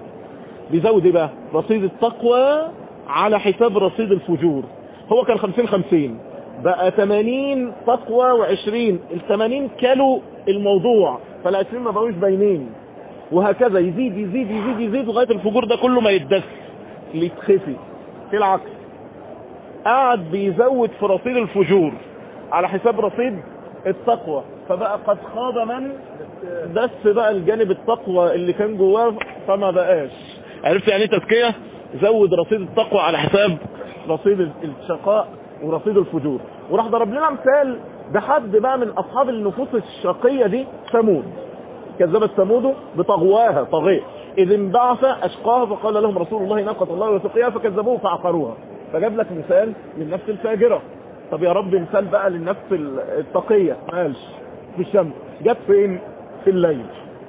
بيزود ايه بقى؟ رصيد التقوى على حساب رصيد الفجور. هو كان خمسين خمسين بقى ثمانين تقوى وعشرين، الثمانين كلوا الموضوع، فالعشرين ما بقوش باينين، وهكذا يزيد يزيد يزيد يزيد لغايه الفجور ده كله ما يتدس اللي يتخفي. في العكس قاعد بيزود في رصيد الفجور على حساب رصيد التقوى، فبقى قد خاب من دس بقى الجانب التقوى اللي كان جواه فما بقاش. عرفت يعني ايه تزكيه؟ زود رصيد التقوى على حساب رصيد الشقاء ورصيد الفجور. وراح ضرب لنا مثال بحد بقى من اصحاب النفوس الشقيه دي، ثمود. كذبت ثمود بطغواها طغيه اذ انبعث اشقاها فقال لهم رسول الله ناقة الله وسقياها فكذبوه فعقروها. فجاب لك مثال للنفس الفاجره. طب يا رب مثال بقى للنفس التقيه، مالش في الشمس. جت فين؟ في الليل.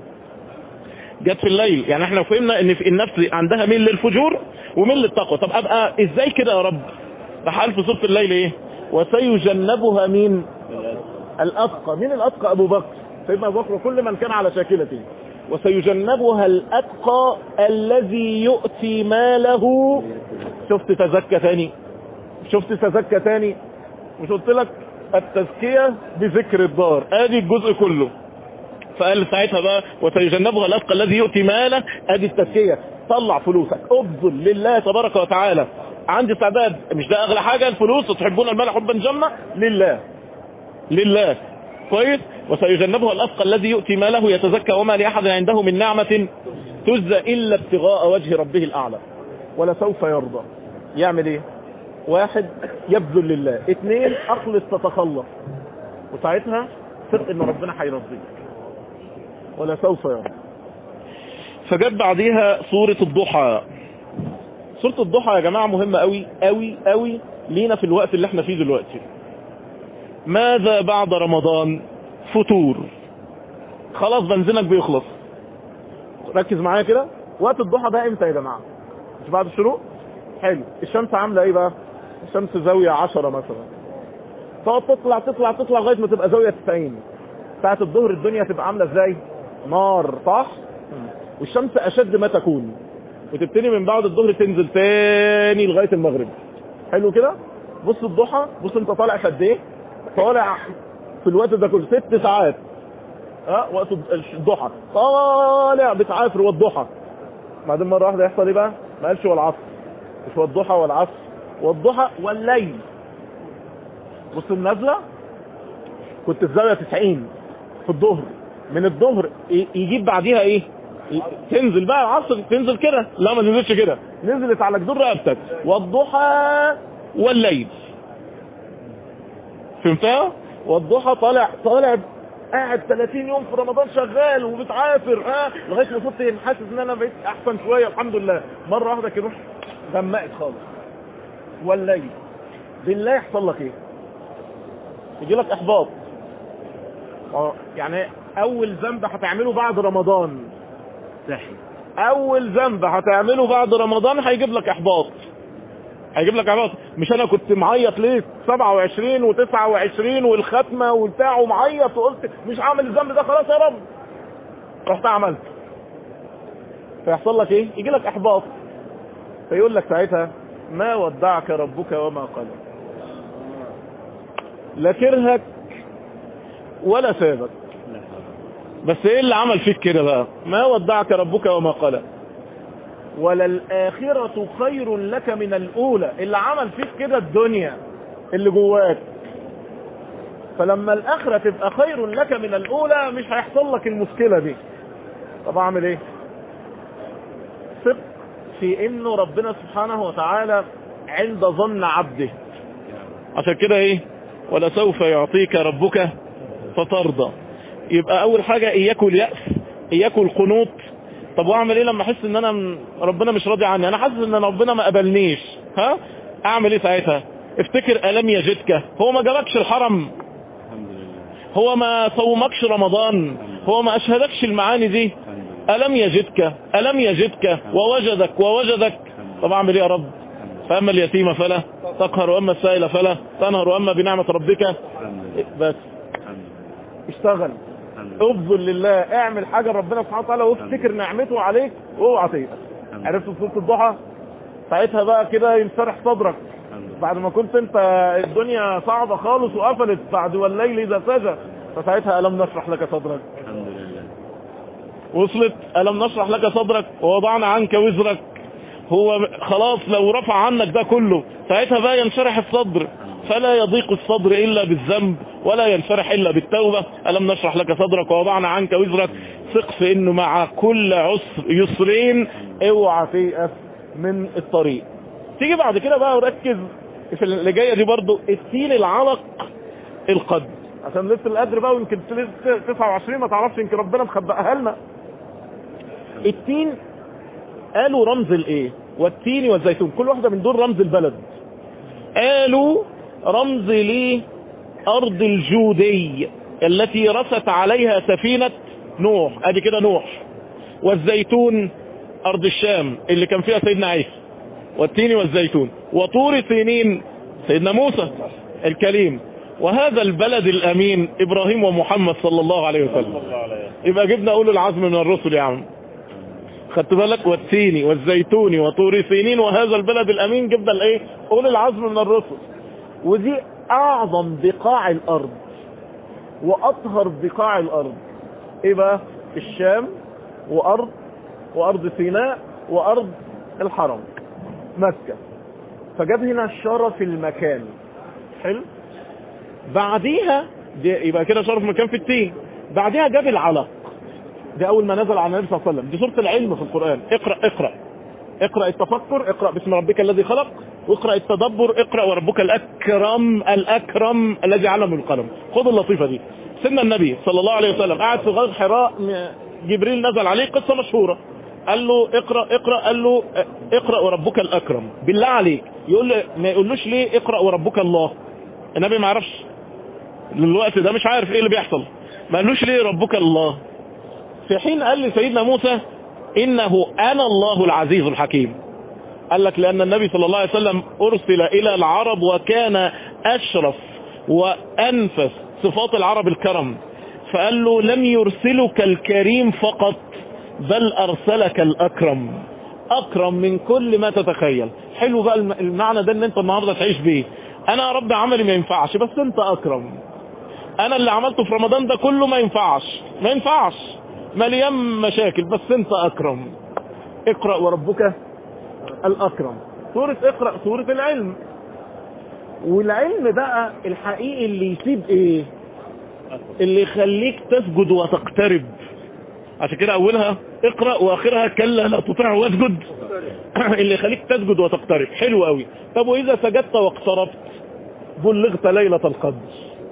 جت في الليل. يعني احنا فهمنا ان في النفس عندها ميل للفجور وميل للتقوى. طب ابقى ازاي كده يا رب؟ راح قال في سوره الليل ايه؟ وسيجنبها مين؟ الاتقى. مين الاتقى؟ ابو بكر، سيدنا ابو بكر وكل من كان على شاكلته. وسيجنبها الاتقى الذي يؤتي ماله. شفت تزكى تاني؟ شفت تزكى تاني؟ مش قلت لك التزكيه بذكر الدار؟ ادي الجزء كله. فقال ساعتها بقى وسيجنبها الاتقى الذي يؤتي ماله. ادي التزكيه. طلع فلوسك، ابذل لله تبارك وتعالى. عندي استعداد، مش ده اغلى حاجه الفلوس؟ وتحبون المال حبا جما، لله لله. كويس. وسيجنبها الاتقى الذي يؤتي ماله يتزكى وما لاحد عنده من نعمه تجزى الا ابتغاء وجه ربه الاعلى ولسوف يرضى. يعمل ايه؟ واحد، يبذل لله. اثنين، اخلص تتخلص، وساعتها ثق ان ربنا هيرضيك ولسوف يرضى. فجت بعديها سوره الضحى. سوره الضحى يا جماعه مهمه قوي قوي قوي لينا في الوقت اللي احنا فيه دلوقتي. ماذا بعد رمضان؟ فتور. خلاص بنزينك بيخلص. ركز معايا كده. وقت الضحى ده امتى يا جماعه؟ مش بعد الشروق؟ حلو. الشمس عامله ايه بقى؟ الشمس زاويه عشرة مثلا، تقعد تطلع تطلع تطلع لغايه ما تبقى زاويه تسعين. ساعه الظهر الدنيا تبقى عامله ازاي؟ نار، صح؟ والشمس اشد ما تكون، وتبتدي من بعد الظهر تنزل تاني لغايه المغرب. حلو كده. بص الضحى، بص انت طالع في قد ايه؟ طالع في الوقت ده كله ست ساعات. ها أه؟ وقت الضحى طالع بتعافر والضحى. بعدين مره واحده يحصل ايه بقى؟ ما قالش والعصر، مش والضحى والعصر، والضحى والليل. بص النازله كنت في زاويه تسعين في الظهر، من الظهر يجيب بعديها ايه؟ تنزل بقى العصر، تنزل كده. لا ما نزلتش كده، نزلت على جدور رقبتك. والضحى والليل. فهمتها؟ والضحى طالع طالع قاعد ثلاثين يوم في رمضان شغال وبتعافر، ها لغايه ما كنت حاسس ان انا بقيت احسن شويه الحمد لله. مره واحده كده غمقت خالص. والليل بالله يحصل لك ايه؟ يجي لك احباط. يعني اول ذنب هتعمله بعد رمضان صحي، اول ذنب هتعمله بعد رمضان هيجيب لك احباط. هيجيب لك احباط. مش انا كنت معيط ليه سبعة وعشرين وتسعة وعشرين والختمه وبتاع ومعيط وقلت مش هعمل الذنب ده خلاص يا رب، رحت عملت. فيحصل لك ايه؟ يجي لك احباط. فيقول لك ساعتها ما ودعك ربك وما قلى. لا كرهك ولا سابك. بس ايه اللي عمل فيك كده بقى؟ ما ودعك ربك وما قلى وللآخرة خير لك من الأولى. اللي عمل فيك كده الدنيا اللي جواك. فلما الآخرة تبقى خير لك من الأولى مش هيحصل لك المشكلة دي. طب اعمل ايه؟ ثق في انه ربنا سبحانه وتعالى عند ظن عبده. عشان كده ايه؟ ولسوف يعطيك ربك فترضى. يبقى اول حاجة اياكوا اليأس، اياكوا القنوط. طب واعمل ايه لما احس ان انا ربنا مش راضي عني؟ انا حاسس ان ربنا ما قبلنيش، ها اعمل ايه ساعتها؟ افتكر الم يجدك. هو ما جابكش الحرم؟ هو ما صومكش رمضان؟ هو ما اشهدكش المعاني دي؟ الم يجدك الم يجدك ووجدك ووجدك. طب اعمل ايه يا رب؟ فاما اليتيم فلا تقهر واما السائل فلا تنهر واما بنعمة ربك بس. اشتغل، افضل لله، اعمل حاجة ربنا سبحانه وتعالى وافتكر نعمته عليك واوعى تيأس. عرفت سورة الضحى؟ ساعتها بقى كده ينشرح صدرك بعد ما كنت انت الدنيا صعبة خالص وقفلت بعد والليل اذا سجى، فساعتها ألم نشرح لك صدرك. الحمد لله. وصلت ألم نشرح لك صدرك ووضعنا عنك وزرك. هو خلاص لو رفع عنك ده كله ساعتها بقى ينشرح الصدر، فلا يضيق الصدر إلا بالذنب ولا ينشرح إلا بالتوبة. ألم نشرح لك صدرك ووضعنا عنك وزرك. ثق في إنه مع كل عسر يسرين، اوعى تيأس من الطريق. تيجي بعد كده بقى وركز في اللي جاية دي برضو، التين العلق القدر، عشان لسه القدر بقى ويمكن تسعة وعشرين ما تعرفش، يمكن ربنا مخبئها لنا. التين قالوا رمز الايه؟ والتين والزيتون، كل واحدة من دول رمز البلد. قالوا رمز ليه ارض الجودي التي رست عليها سفينة نوح، ادي كده نوح. والزيتون ارض الشام اللي كان فيها سيدنا عيسى. والتين والزيتون. وطور سينين سيدنا موسى الكليم. وهذا البلد الامين ابراهيم ومحمد صلى الله عليه وسلم. يبقى جبنا اولو العزم من الرسل يا عم، خدت بالك؟ والتين والزيتون وطور سينين وهذا البلد الامين، جبنا الايه؟ اولو العزم من الرسل. ودي اعظم بقاع الارض واطهر بقاع الارض. ايه بقى؟ الشام وارض وارض سيناء وارض الحرم مكة. فجاب هنا شرف المكان. حلو. بعديها يبقى كده شرف مكان في التين. بعديها جاب العلق، دي اول ما نزل على النبي صلى الله عليه وسلم. دي سورة العلم في القرآن. اقرأ اقرأ اقرأ التفكر، اقرأ باسم ربك الذي خلق، واقرأ التدبر، اقرأ وربك الأكرم الأكرم الذي علم القلم. خذ اللطيفة دي. سيدنا النبي صلى الله عليه وسلم قاعد في غار حراء، جبريل نزل عليه، قصة مشهورة. قال له اقرأ اقرأ، قال له اقرأ وربك الأكرم. بالله عليك يقول له ما يقولوش ليه اقرأ وربك الله؟ النبي ما عرفش للوقت ده، مش عارف ايه اللي بيحصل، ما قالوش ليه ربك الله؟ في حين قال لسيدنا موسى انه انا الله العزيز الحكيم. قال لك لان النبي صلى الله عليه وسلم ارسل الى العرب وكان اشرف وانفس صفات العرب الكرم، فقال له لم يرسلك الكريم فقط بل ارسلك الاكرم، اكرم من كل ما تتخيل. حلو بقى المعنى ده ان انت النهارده تعيش بيه. انا يا رب عملي ما ينفعش بس انت اكرم. انا اللي عملته في رمضان ده كله ما ينفعش ما ينفعش مليان مشاكل بس انت اكرم. اقرأ وربك الاكرم. سورة اقرأ سورة العلم. والعلم بقى الحقيقي اللي يسيب ايه؟ اللي يخليك تسجد وتقترب. عشان كده اولها اقرأ واخرها كلا لا تطيعه واسجد. اللي يخليك تسجد وتقترب. حلو قوي. طب واذا سجدت واقتربت بلغت ليلة القدر،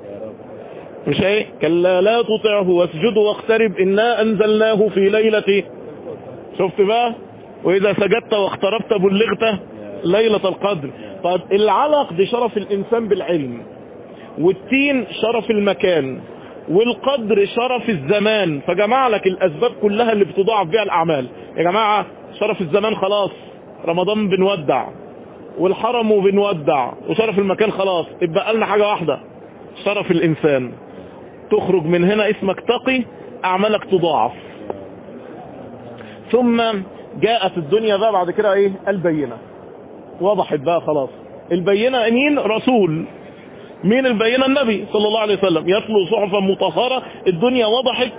مش ايه؟ كلا لا تطعه واسجد واقترب انا انزلناه في ليلة. شفت بقى؟ واذا سجدت واقتربت بلغت ليلة القدر. طب العلق دي شرف الانسان بالعلم، والتين شرف المكان، والقدر شرف الزمان. فجمع لك الاسباب كلها اللي بتضاعف بها الاعمال. يا جماعة شرف الزمان خلاص، رمضان بنودع، والحرم بنودع، وشرف المكان خلاص. اتبقى لنا حاجة واحدة، شرف الانسان. تخرج من هنا اسمك تقي، اعمالك تضاعف. ثم جاءت الدنيا بقى بعد كده ايه؟ البينة. وضحت بقى خلاص. البينة مين؟ رسول. مين البينة؟ النبي صلى الله عليه وسلم. يتلو صحفا مطهرة. الدنيا وضحت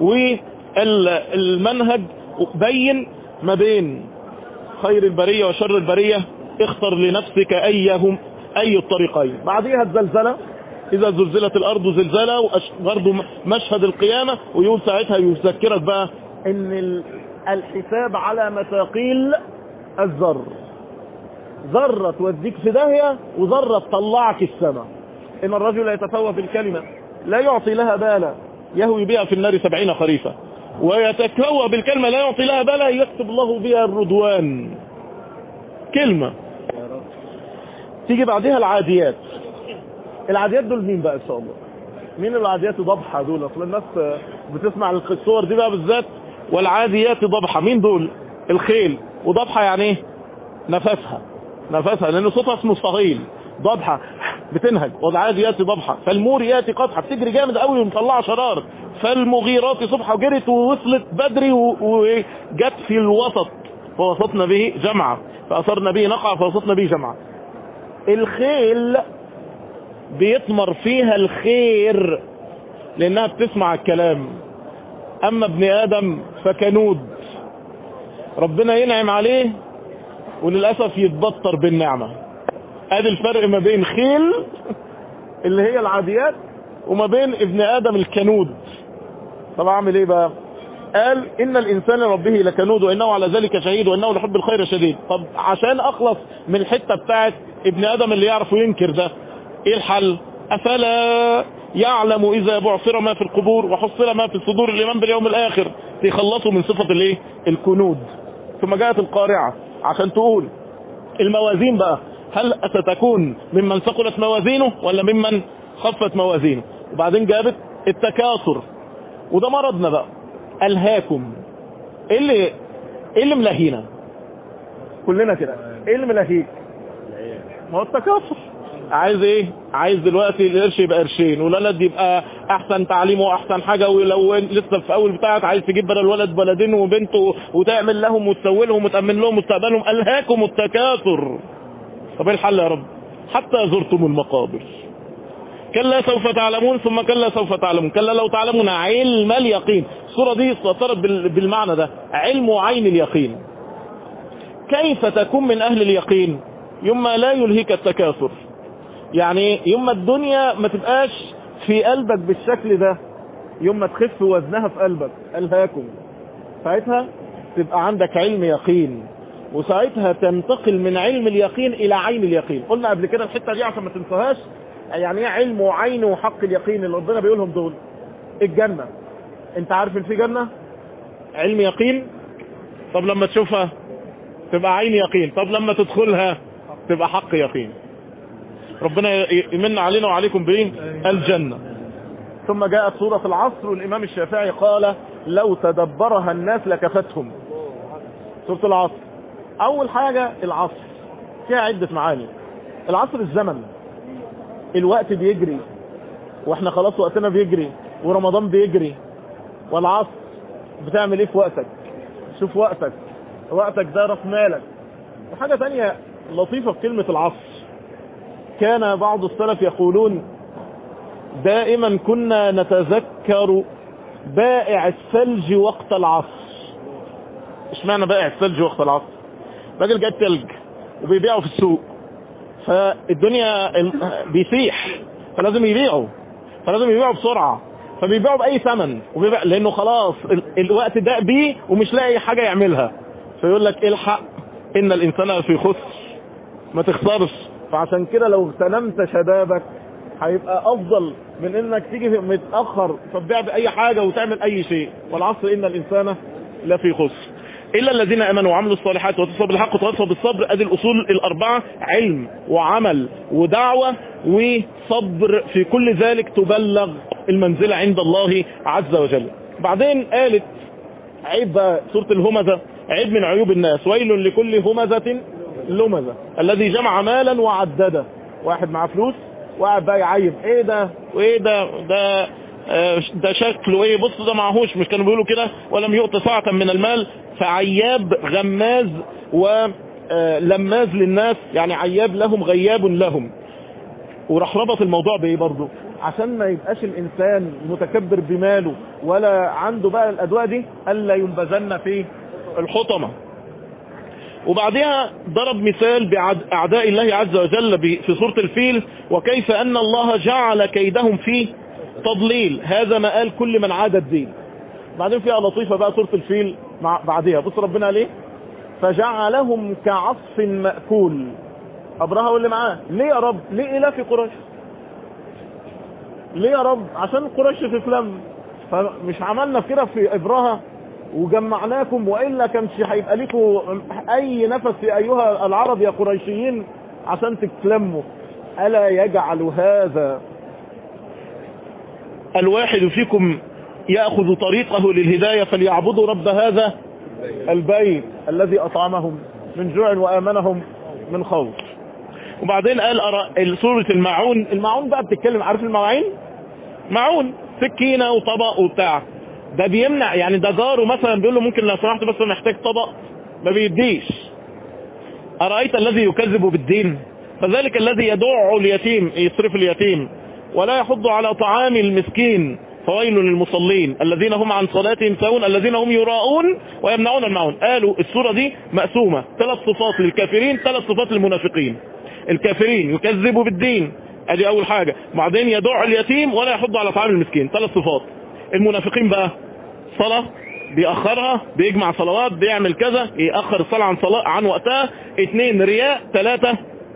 والمنهج بين ما بين خير البرية وشر البرية. اختر لنفسك ايهم اي الطريقين. بعديها الزلزلة، اذا زلزلت الارض زلزالها، برضه مشهد القيامة. ويقول ساعتها يذكرك بقى ان الحساب على مثاقيل الذر. ذرة توديك في داهية وذرة تطلعك السماء. ان الرجل يتفوه بالكلمة لا يعطي لها بالا يهوي بها في النار سبعين خريفة، ويتكوى بالكلمة لا يعطي لها بالا يكتب الله بها الرضوان. كلمة. تيجي بعدها العاديات. العاديات دول مين بقى ان شاء الله؟ مين العاديات ضبحة دول؟ اصل الناس بتسمع الصور دي بقى بالذات. والعاديات ضبحة مين دول؟ الخيل. وضبحة يعني ايه؟ نفسها نفسها لان صوتها اسمه صهيل. ضبحة بتنهج. والعاديات ضبحة. فالموريات قدحة بتجري جامد قوي ومطلعه شرار. فالمغيرات صبحة، وجرت ووصلت بدري وجت في الوسط فوسطنا به جمعا فأثرنا به نقعا فوسطنا به جمعا. الخيل بيطمر فيها الخير لأنها بتسمع الكلام، أما ابن آدم فكنود، ربنا ينعم عليه وللأسف يتبطر بالنعمة. ادي الفرق ما بين خيل اللي هي العاديات وما بين ابن آدم الكنود. طب اعمل ايه بقى؟ قال ان الانسان لربه لكنود وانه على ذلك شهيد وانه لحب الخير شديد. طب عشان اخلص من الحتة بتاعت ابن آدم اللي يعرف وينكر ده، ايه الحل؟ افلا يعلم اذا بعثر ما في القبور وحصل ما في الصدور الايمان باليوم الاخر، تخلصوا من صفة الايه؟ الكنود. ثم جاءت القارعة عشان تقول الموازين بقى، هل ستكون ممن ثقلت موازينه ولا ممن خفت موازينه؟ وبعدين جابت التكاثر، وده مرضنا بقى، ألهاكم. ايه اللي ايه اللي ملهينا كلنا كده؟ ايه اللي ملهيك؟ ما هو التكاثر. عايز ايه؟ عايز دلوقتي القرش يبقى قرشين، والولد يبقى احسن تعليمه واحسن حاجه، ولو لسه في اول بتاعك عايز تجيب بدل الولد بلدين وبنته وتعمل لهم وتسوي لهم وتامن لهم مستقبلهم. ألهاكم التكاثر. طب ايه الحل يا رب؟ حتى زرتم المقابر. كلا سوف تعلمون ثم كلا سوف تعلمون كلا لو تعلمون علم اليقين. الصورة دي استطرت بالمعنى ده، علم وعين اليقين. كيف تكون من أهل اليقين؟ يوم ما لا يلهيك التكاثر، يعني يوم ما الدنيا ما تبقاش في قلبك بالشكل ده، يوم ما تخف وزنها في قلبك، ألهاكم، ساعتها تبقى عندك علم يقين، وساعتها تنتقل من علم اليقين إلى عين اليقين. قلنا قبل كده الحتة دي عشان ما تنسوهاش، يعني ايه علم وعين وحق اليقين اللي ربنا بيقولهم دول؟ الجنة، انت عارف ان في جنة؟ علم يقين. طب لما تشوفها تبقى عين يقين، طب لما تدخلها تبقى حق يقين. ربنا يمن علينا وعليكم بين الجنة. ثم جاءت سورة العصر، والإمام الشافعي قال لو تدبرها الناس لكفتهم. سورة العصر، أول حاجة العصر فيها عدة معاني. العصر الزمن، الوقت بيجري واحنا خلاص وقتنا بيجري ورمضان بيجري، والعصر بتعمل ايه في وقتك؟ شوف وقتك، وقتك ده راس مالك. وحاجة تانية لطيفة في كلمة العصر، كان بعض السلف يقولون دائما كنا نتذكر بائع الثلج وقت العصر. اشمعنى بائع الثلج وقت العصر؟ راجل جايب ثلج وبيبيعه في السوق، فالدنيا بيسيح فلازم يبيعه، فلازم يبيعه بسرعة، فبيبيعه بأي ثمن، وبيبيع لأنه خلاص الوقت ده بيه ومش لاقي حاجة يعملها، فيقول لك الحق إن الإنسان في خسر، ما تخسرش. فعشان كده لو اغتنمت شبابك هيبقى أفضل من إنك تيجي متأخر فتبيع بأي حاجة وتعمل أي شيء. والعصر إن الإنسان لفي خسر إلا الذين آمنوا وعملوا الصالحات وتصبوا بالحق وتصبوا بالصبر. أدي الأصول الأربعة، علم وعمل ودعوة وصبر، في كل ذلك تبلغ المنزلة عند الله عز وجل. بعدين قالت عيب بقى سورة الهمزة، عيب من عيوب الناس، ويل لكل همزة لمزة الذي جمع مالا وعدده. واحد معاه فلوس وقاعد بقى يعيب، ايه ده وايه ده ده ده شكله ايه، بص ده معهوش، مش كانوا بيقولوا كده ولم يؤت ساعة من المال؟ فعياب غماز ولماز للناس، يعني عياب لهم غياب لهم. وراح ربط الموضوع بايه برضه عشان ما يبقاش الانسان متكبر بماله ولا عنده بقى الادواء دي، الا ينبذن في الحطمة. وبعدها ضرب مثال باعداء الله عز وجل في سورة الفيل، وكيف ان الله جعل كيدهم في تضليل، هذا ما قال كل من عاد الدين. بعدين فيها لطيفة بقى سورة الفيل مع بعدها، بص ربنا ليه فجعلهم كعصف مأكول. أبرهة واللي معاه ليه يا رب؟ ليه إله في قريش؟ ليه يا رب؟ عشان قريش في فلم، فمش عملنا كده في إبرهة وجمعناكم، وإلا كانش هيبقى لكم أي نفس في أيها العرب يا قريشيين عشان تتلموا. ألا يجعل هذا الواحد فيكم يأخذ طريقه للهداية فليعبدوا رب هذا البيت الذي أطعمهم من جوع وآمنهم من خوف. وبعدين قال سورة الماعون، الماعون بقى بتتكلم، عارف المواعين؟ معون سكينة وطبق وبتاع، ده بيمنع، يعني ده جاره مثلا بيقول له ممكن لو سمحت بس محتاج طبق ما بيديش. أرأيت الذي يكذب بالدين فذلك الذي يدع اليتيم يصرف اليتيم ولا يحض على طعام المسكين فويل للمصلين الذين هم عن صلاتهم ساهون الذين هم يراءون ويمنعون الماعون. قالوا السورة دي مقسومة ثلاث صفات للكافرين ثلاث صفات للمنافقين. الكافرين يكذبوا بالدين ادي اول حاجة، بعدين يدع اليتيم ولا يحض على طعام المسكين ثلاث صفات. المنافقين بقى صلاة بيأخرها، بيجمع صلوات، بيعمل كذا، يأخر الصلاة عن صلاة عن وقتها. اثنين رياء. ثلاثة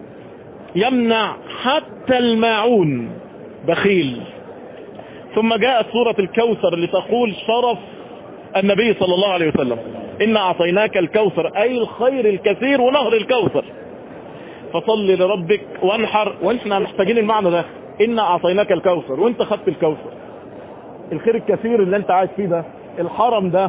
يمنع حتى الماعون، بخيل. ثم جاءت سورة الكوثر لتقول شرف النبي صلى الله عليه وسلم إنا أعطيناك الكوثر أي الخير الكثير ونهر الكوثر فصل لربك وانحر. واحنا محتاجين المعنى ده، إنا أعطيناك الكوثر وانت خدت الكوثر، الخير الكثير اللي انت عايش فيه ده، الحرم ده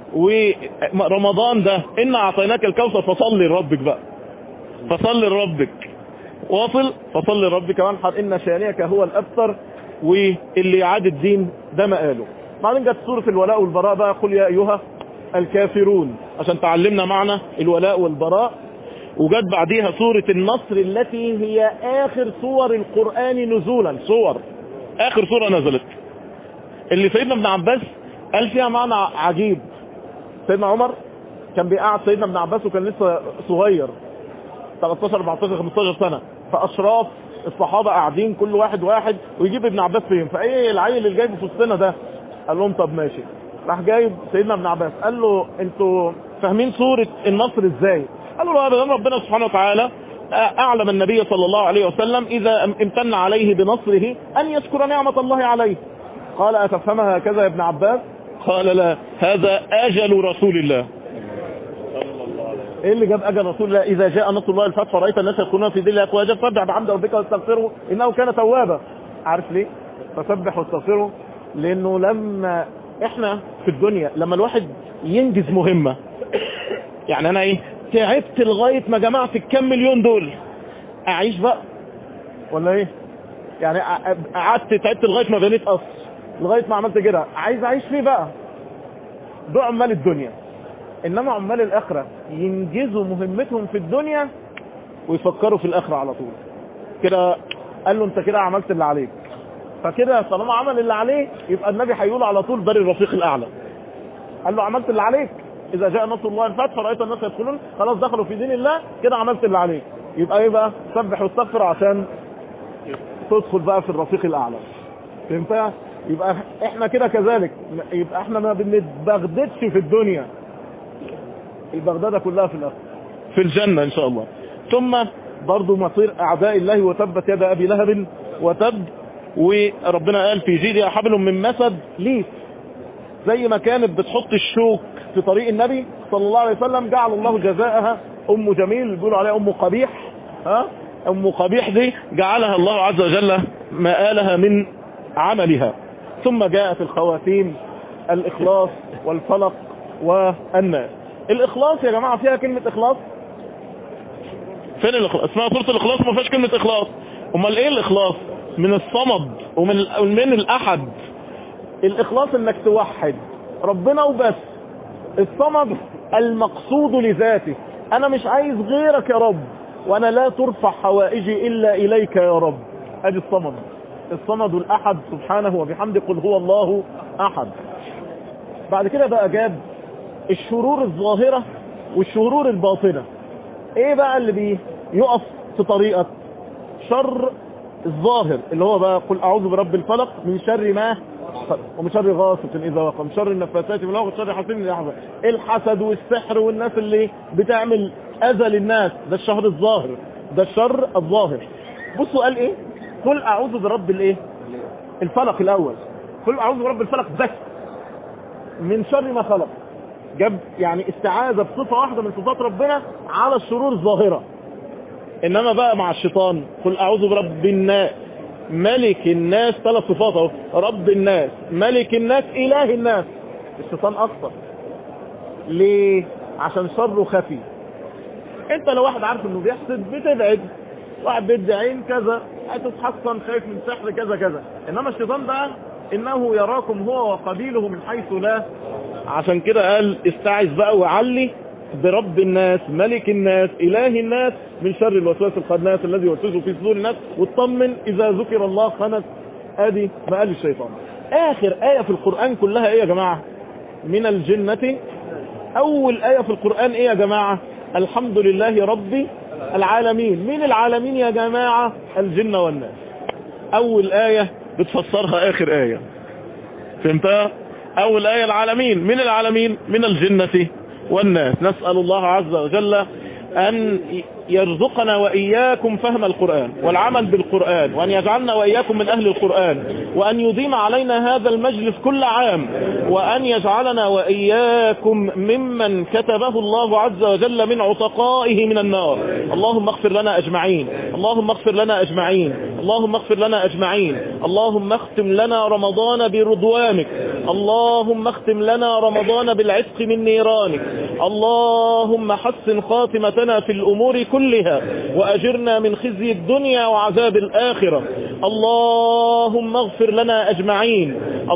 ورمضان ده، إنا أعطيناك الكوثر فصل لربك بقى، فصل لربك واصل فصل لربك وانحر إن شانئك هو الأبتر. واللي يعاد الدين ده ما قاله. بعدين جت سورة الولاء والبراء بقى، قل يا أيها الكافرون عشان تعلمنا معنى الولاء والبراء. وجت بعديها سورة النصر التي هي آخر سور القرآن نزولا، صور آخر سورة نزلت، اللي سيدنا ابن عباس قال فيها معنى عجيب. سيدنا عمر كان بيقعد سيدنا ابن عباس وكان لسه صغير ثلاثة عشر أربعة عشر خمسة عشر سنة، فأشراف الصحابة قاعدين كل واحد واحد ويجيب ابن عباس فين، فايه العيل اللي جايبه في السنة ده؟ قال لهم طب ماشي. راح جايب سيدنا ابن عباس قال له انتوا فاهمين سورة النصر ازاي؟ قال له ابدا، ربنا سبحانه وتعالى اعلم النبي صلى الله عليه وسلم اذا امتن عليه بنصره ان يشكر نعمة الله عليه. قال اتفهمها هكذا يا ابن عباس؟ قال لا، هذا اجل رسول الله. ايه اللي جاب اجل رسول الله؟ اذا جاء نصر الله الفتح ورأيت الناس يدخلون في دين الله افواجا فسبح بحمد ربك واستغفره انه كان توابا. عارف ليه فسبح واستغفره؟ لانه لما احنا في الدنيا لما الواحد ينجز مهمة، يعني انا ايه تعبت لغاية ما جمعت الكم مليون دول، اعيش بقى ولا ايه؟ يعني قعدت تعبت لغاية ما بنيت قصر، لغاية ما عملت كده، عايز اعيش فيه بقى. دول عمال الدنيا. انما عمال الاخرة ينجزوا مهمتهم في الدنيا ويفكروا في الاخرة على طول كده. قال له انت كده عملت اللي عليك، فكده طالما عمل اللي عليه يبقى النبي هيقول على طول بر الرفيق الاعلى. قال له عملت اللي عليك، اذا جاء نصر الله الفتح فرأيت الناس يدخلون، خلاص دخلوا في دين الله كده، عملت اللي عليك. يبقى ايه بقى؟ سبح واستغفر عشان تدخل بقى في الرفيق الاعلى. فهمتها؟ يبقى احنا كده كذلك، يبقى احنا ما بنتبغددش في الدنيا، البغدادة كلها في الآخر في الجنة إن شاء الله. ثم برضو مصير أعداء الله وتبت يد أبي لهب وتب. وربنا قال في جيدها حبل من مسد ليف، زي ما كانت بتحط الشوك في طريق النبي صلى الله عليه وسلم جعل الله جزاءها أم جميل، بيقولوا عليها أم قبيح. ها أم قبيح دي جعلها الله عز وجل مآلها من عملها. ثم جاءت الخواتيم الإخلاص والفلق والناس. الإخلاص يا جماعة فيها كلمة إخلاص؟ فين الإخلاص؟ اسمها سورة الإخلاص ما فيهاش كلمة إخلاص. امال إيه الإخلاص؟ من الصمد ومن من الأحد. الإخلاص إنك توحد ربنا وبس. الصمد المقصود لذاته، أنا مش عايز غيرك يا رب، وأنا لا ترفع حوائجي إلا إليك يا رب. أدي الصمد. الصمد الأحد سبحانه وبحمده قل هو الله أحد. بعد كده بقى جاب الشرور الظاهرة والشرور الباطنة. ايه بقى اللي بيقف في طريقك؟ شر الظاهر اللي هو بقى قل اعوذ برب الفلق من شر ما ومن شر غاسق اذا وقب، من شر النفاثات في العقد، من شر حاسد اذا حسد. الحسد والسحر والناس اللي بتعمل اذى للناس، ده الشر الظاهر، ده الشر الظاهر. بصوا قال ايه؟ قل اعوذ برب الايه؟ الفلق الاول. قل اعوذ برب الفلق بس من شر ما خلق. جاب يعني استعاذة بصفة واحدة من صفات ربنا على الشرور الظاهرة. انما بقى مع الشيطان قل اعوذ برب الناس ملك الناس، ثلاث صفات اهو، رب الناس ملك الناس اله الناس. الشيطان اكثر ليه؟ عشان شره خفي. انت لو واحد عارف انه بيحسد بتبعد، واحد بيدي عين كذا هتتحصن، خايف من سحر كذا كذا. انما الشيطان بقى انه يراكم هو وقبيله من حيث لا. عشان كده قال استعذ بقى وعلي برب الناس ملك الناس إله الناس من شر الوسواس الخناس الذي يوسوس في صدور الناس، واطمن إذا ذكر الله خنس. ادي مقال الشيطان. آخر آية في القرآن كلها ايه يا جماعة؟ من الجنة. أول آية في القرآن ايه يا جماعة؟ الحمد لله رب العالمين. مين العالمين يا جماعة؟ الجن والناس. أول آية بتفسرها آخر آية، فهمتها؟ أول آية العالمين. من العالمين؟ من الجنة والناس. نسأل الله عز وجل أن يرزقنا وإياكم فهم القرآن والعمل بالقرآن، وأن يجعلنا وإياكم من أهل القرآن، وأن يديم علينا هذا المجلس كل عام، وأن يجعلنا وإياكم ممن كتبه الله عز وجل من عتقائه من النار. اللهم اغفر لنا أجمعين، اللهم اغفر لنا أجمعين، اللهم اغفر لنا أجمعين. اللهم اختم لنا رمضان برضوانك، اللهم اختم لنا رمضان بالعتق من نيرانك، اللهم حسن خاتمتنا في الأمور كلها، وأجرنا من خزي الدنيا وعذاب الآخرة. اللهم اغفر لنا أجمعين.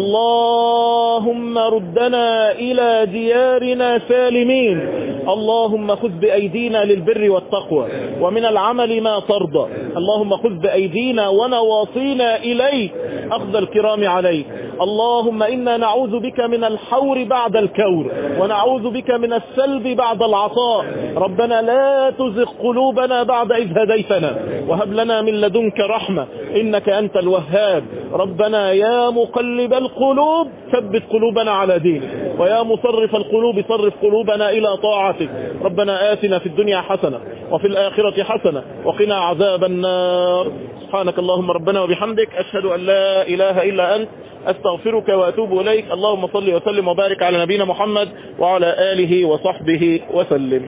اللهم ردنا إلى ديارنا سالمين. اللهم خذ بأيدينا للبر والتقوى ومن العمل ما ترضى. اللهم خذ بأيدينا ونواصينا إليك أخذ الكرام عليك. اللهم إنا نعوذ بك من الحور بعد الكور، ونعوذ بك من السلب بعد العطاء. ربنا لا تزغ قلوبنا بعد إذ هديتنا، وهب لنا من لدنك رحمة إنك أنت الوهاب. ربنا يا مقلب القلوب ثبت قلوبنا على دينك، ويا مصرف القلوب صرف قلوبنا إلى طاعتك. ربنا آتنا في الدنيا حسنة وفي الآخرة حسنة وقنا عذاب النار. سبحانك اللهم ربنا وبحمدك، أشهد أن لا إله إلا أنت، أستغفرك وأتوب إليك. اللهم صل وسلم وبارك على نبينا محمد وعلى آله وصحبه وسلم.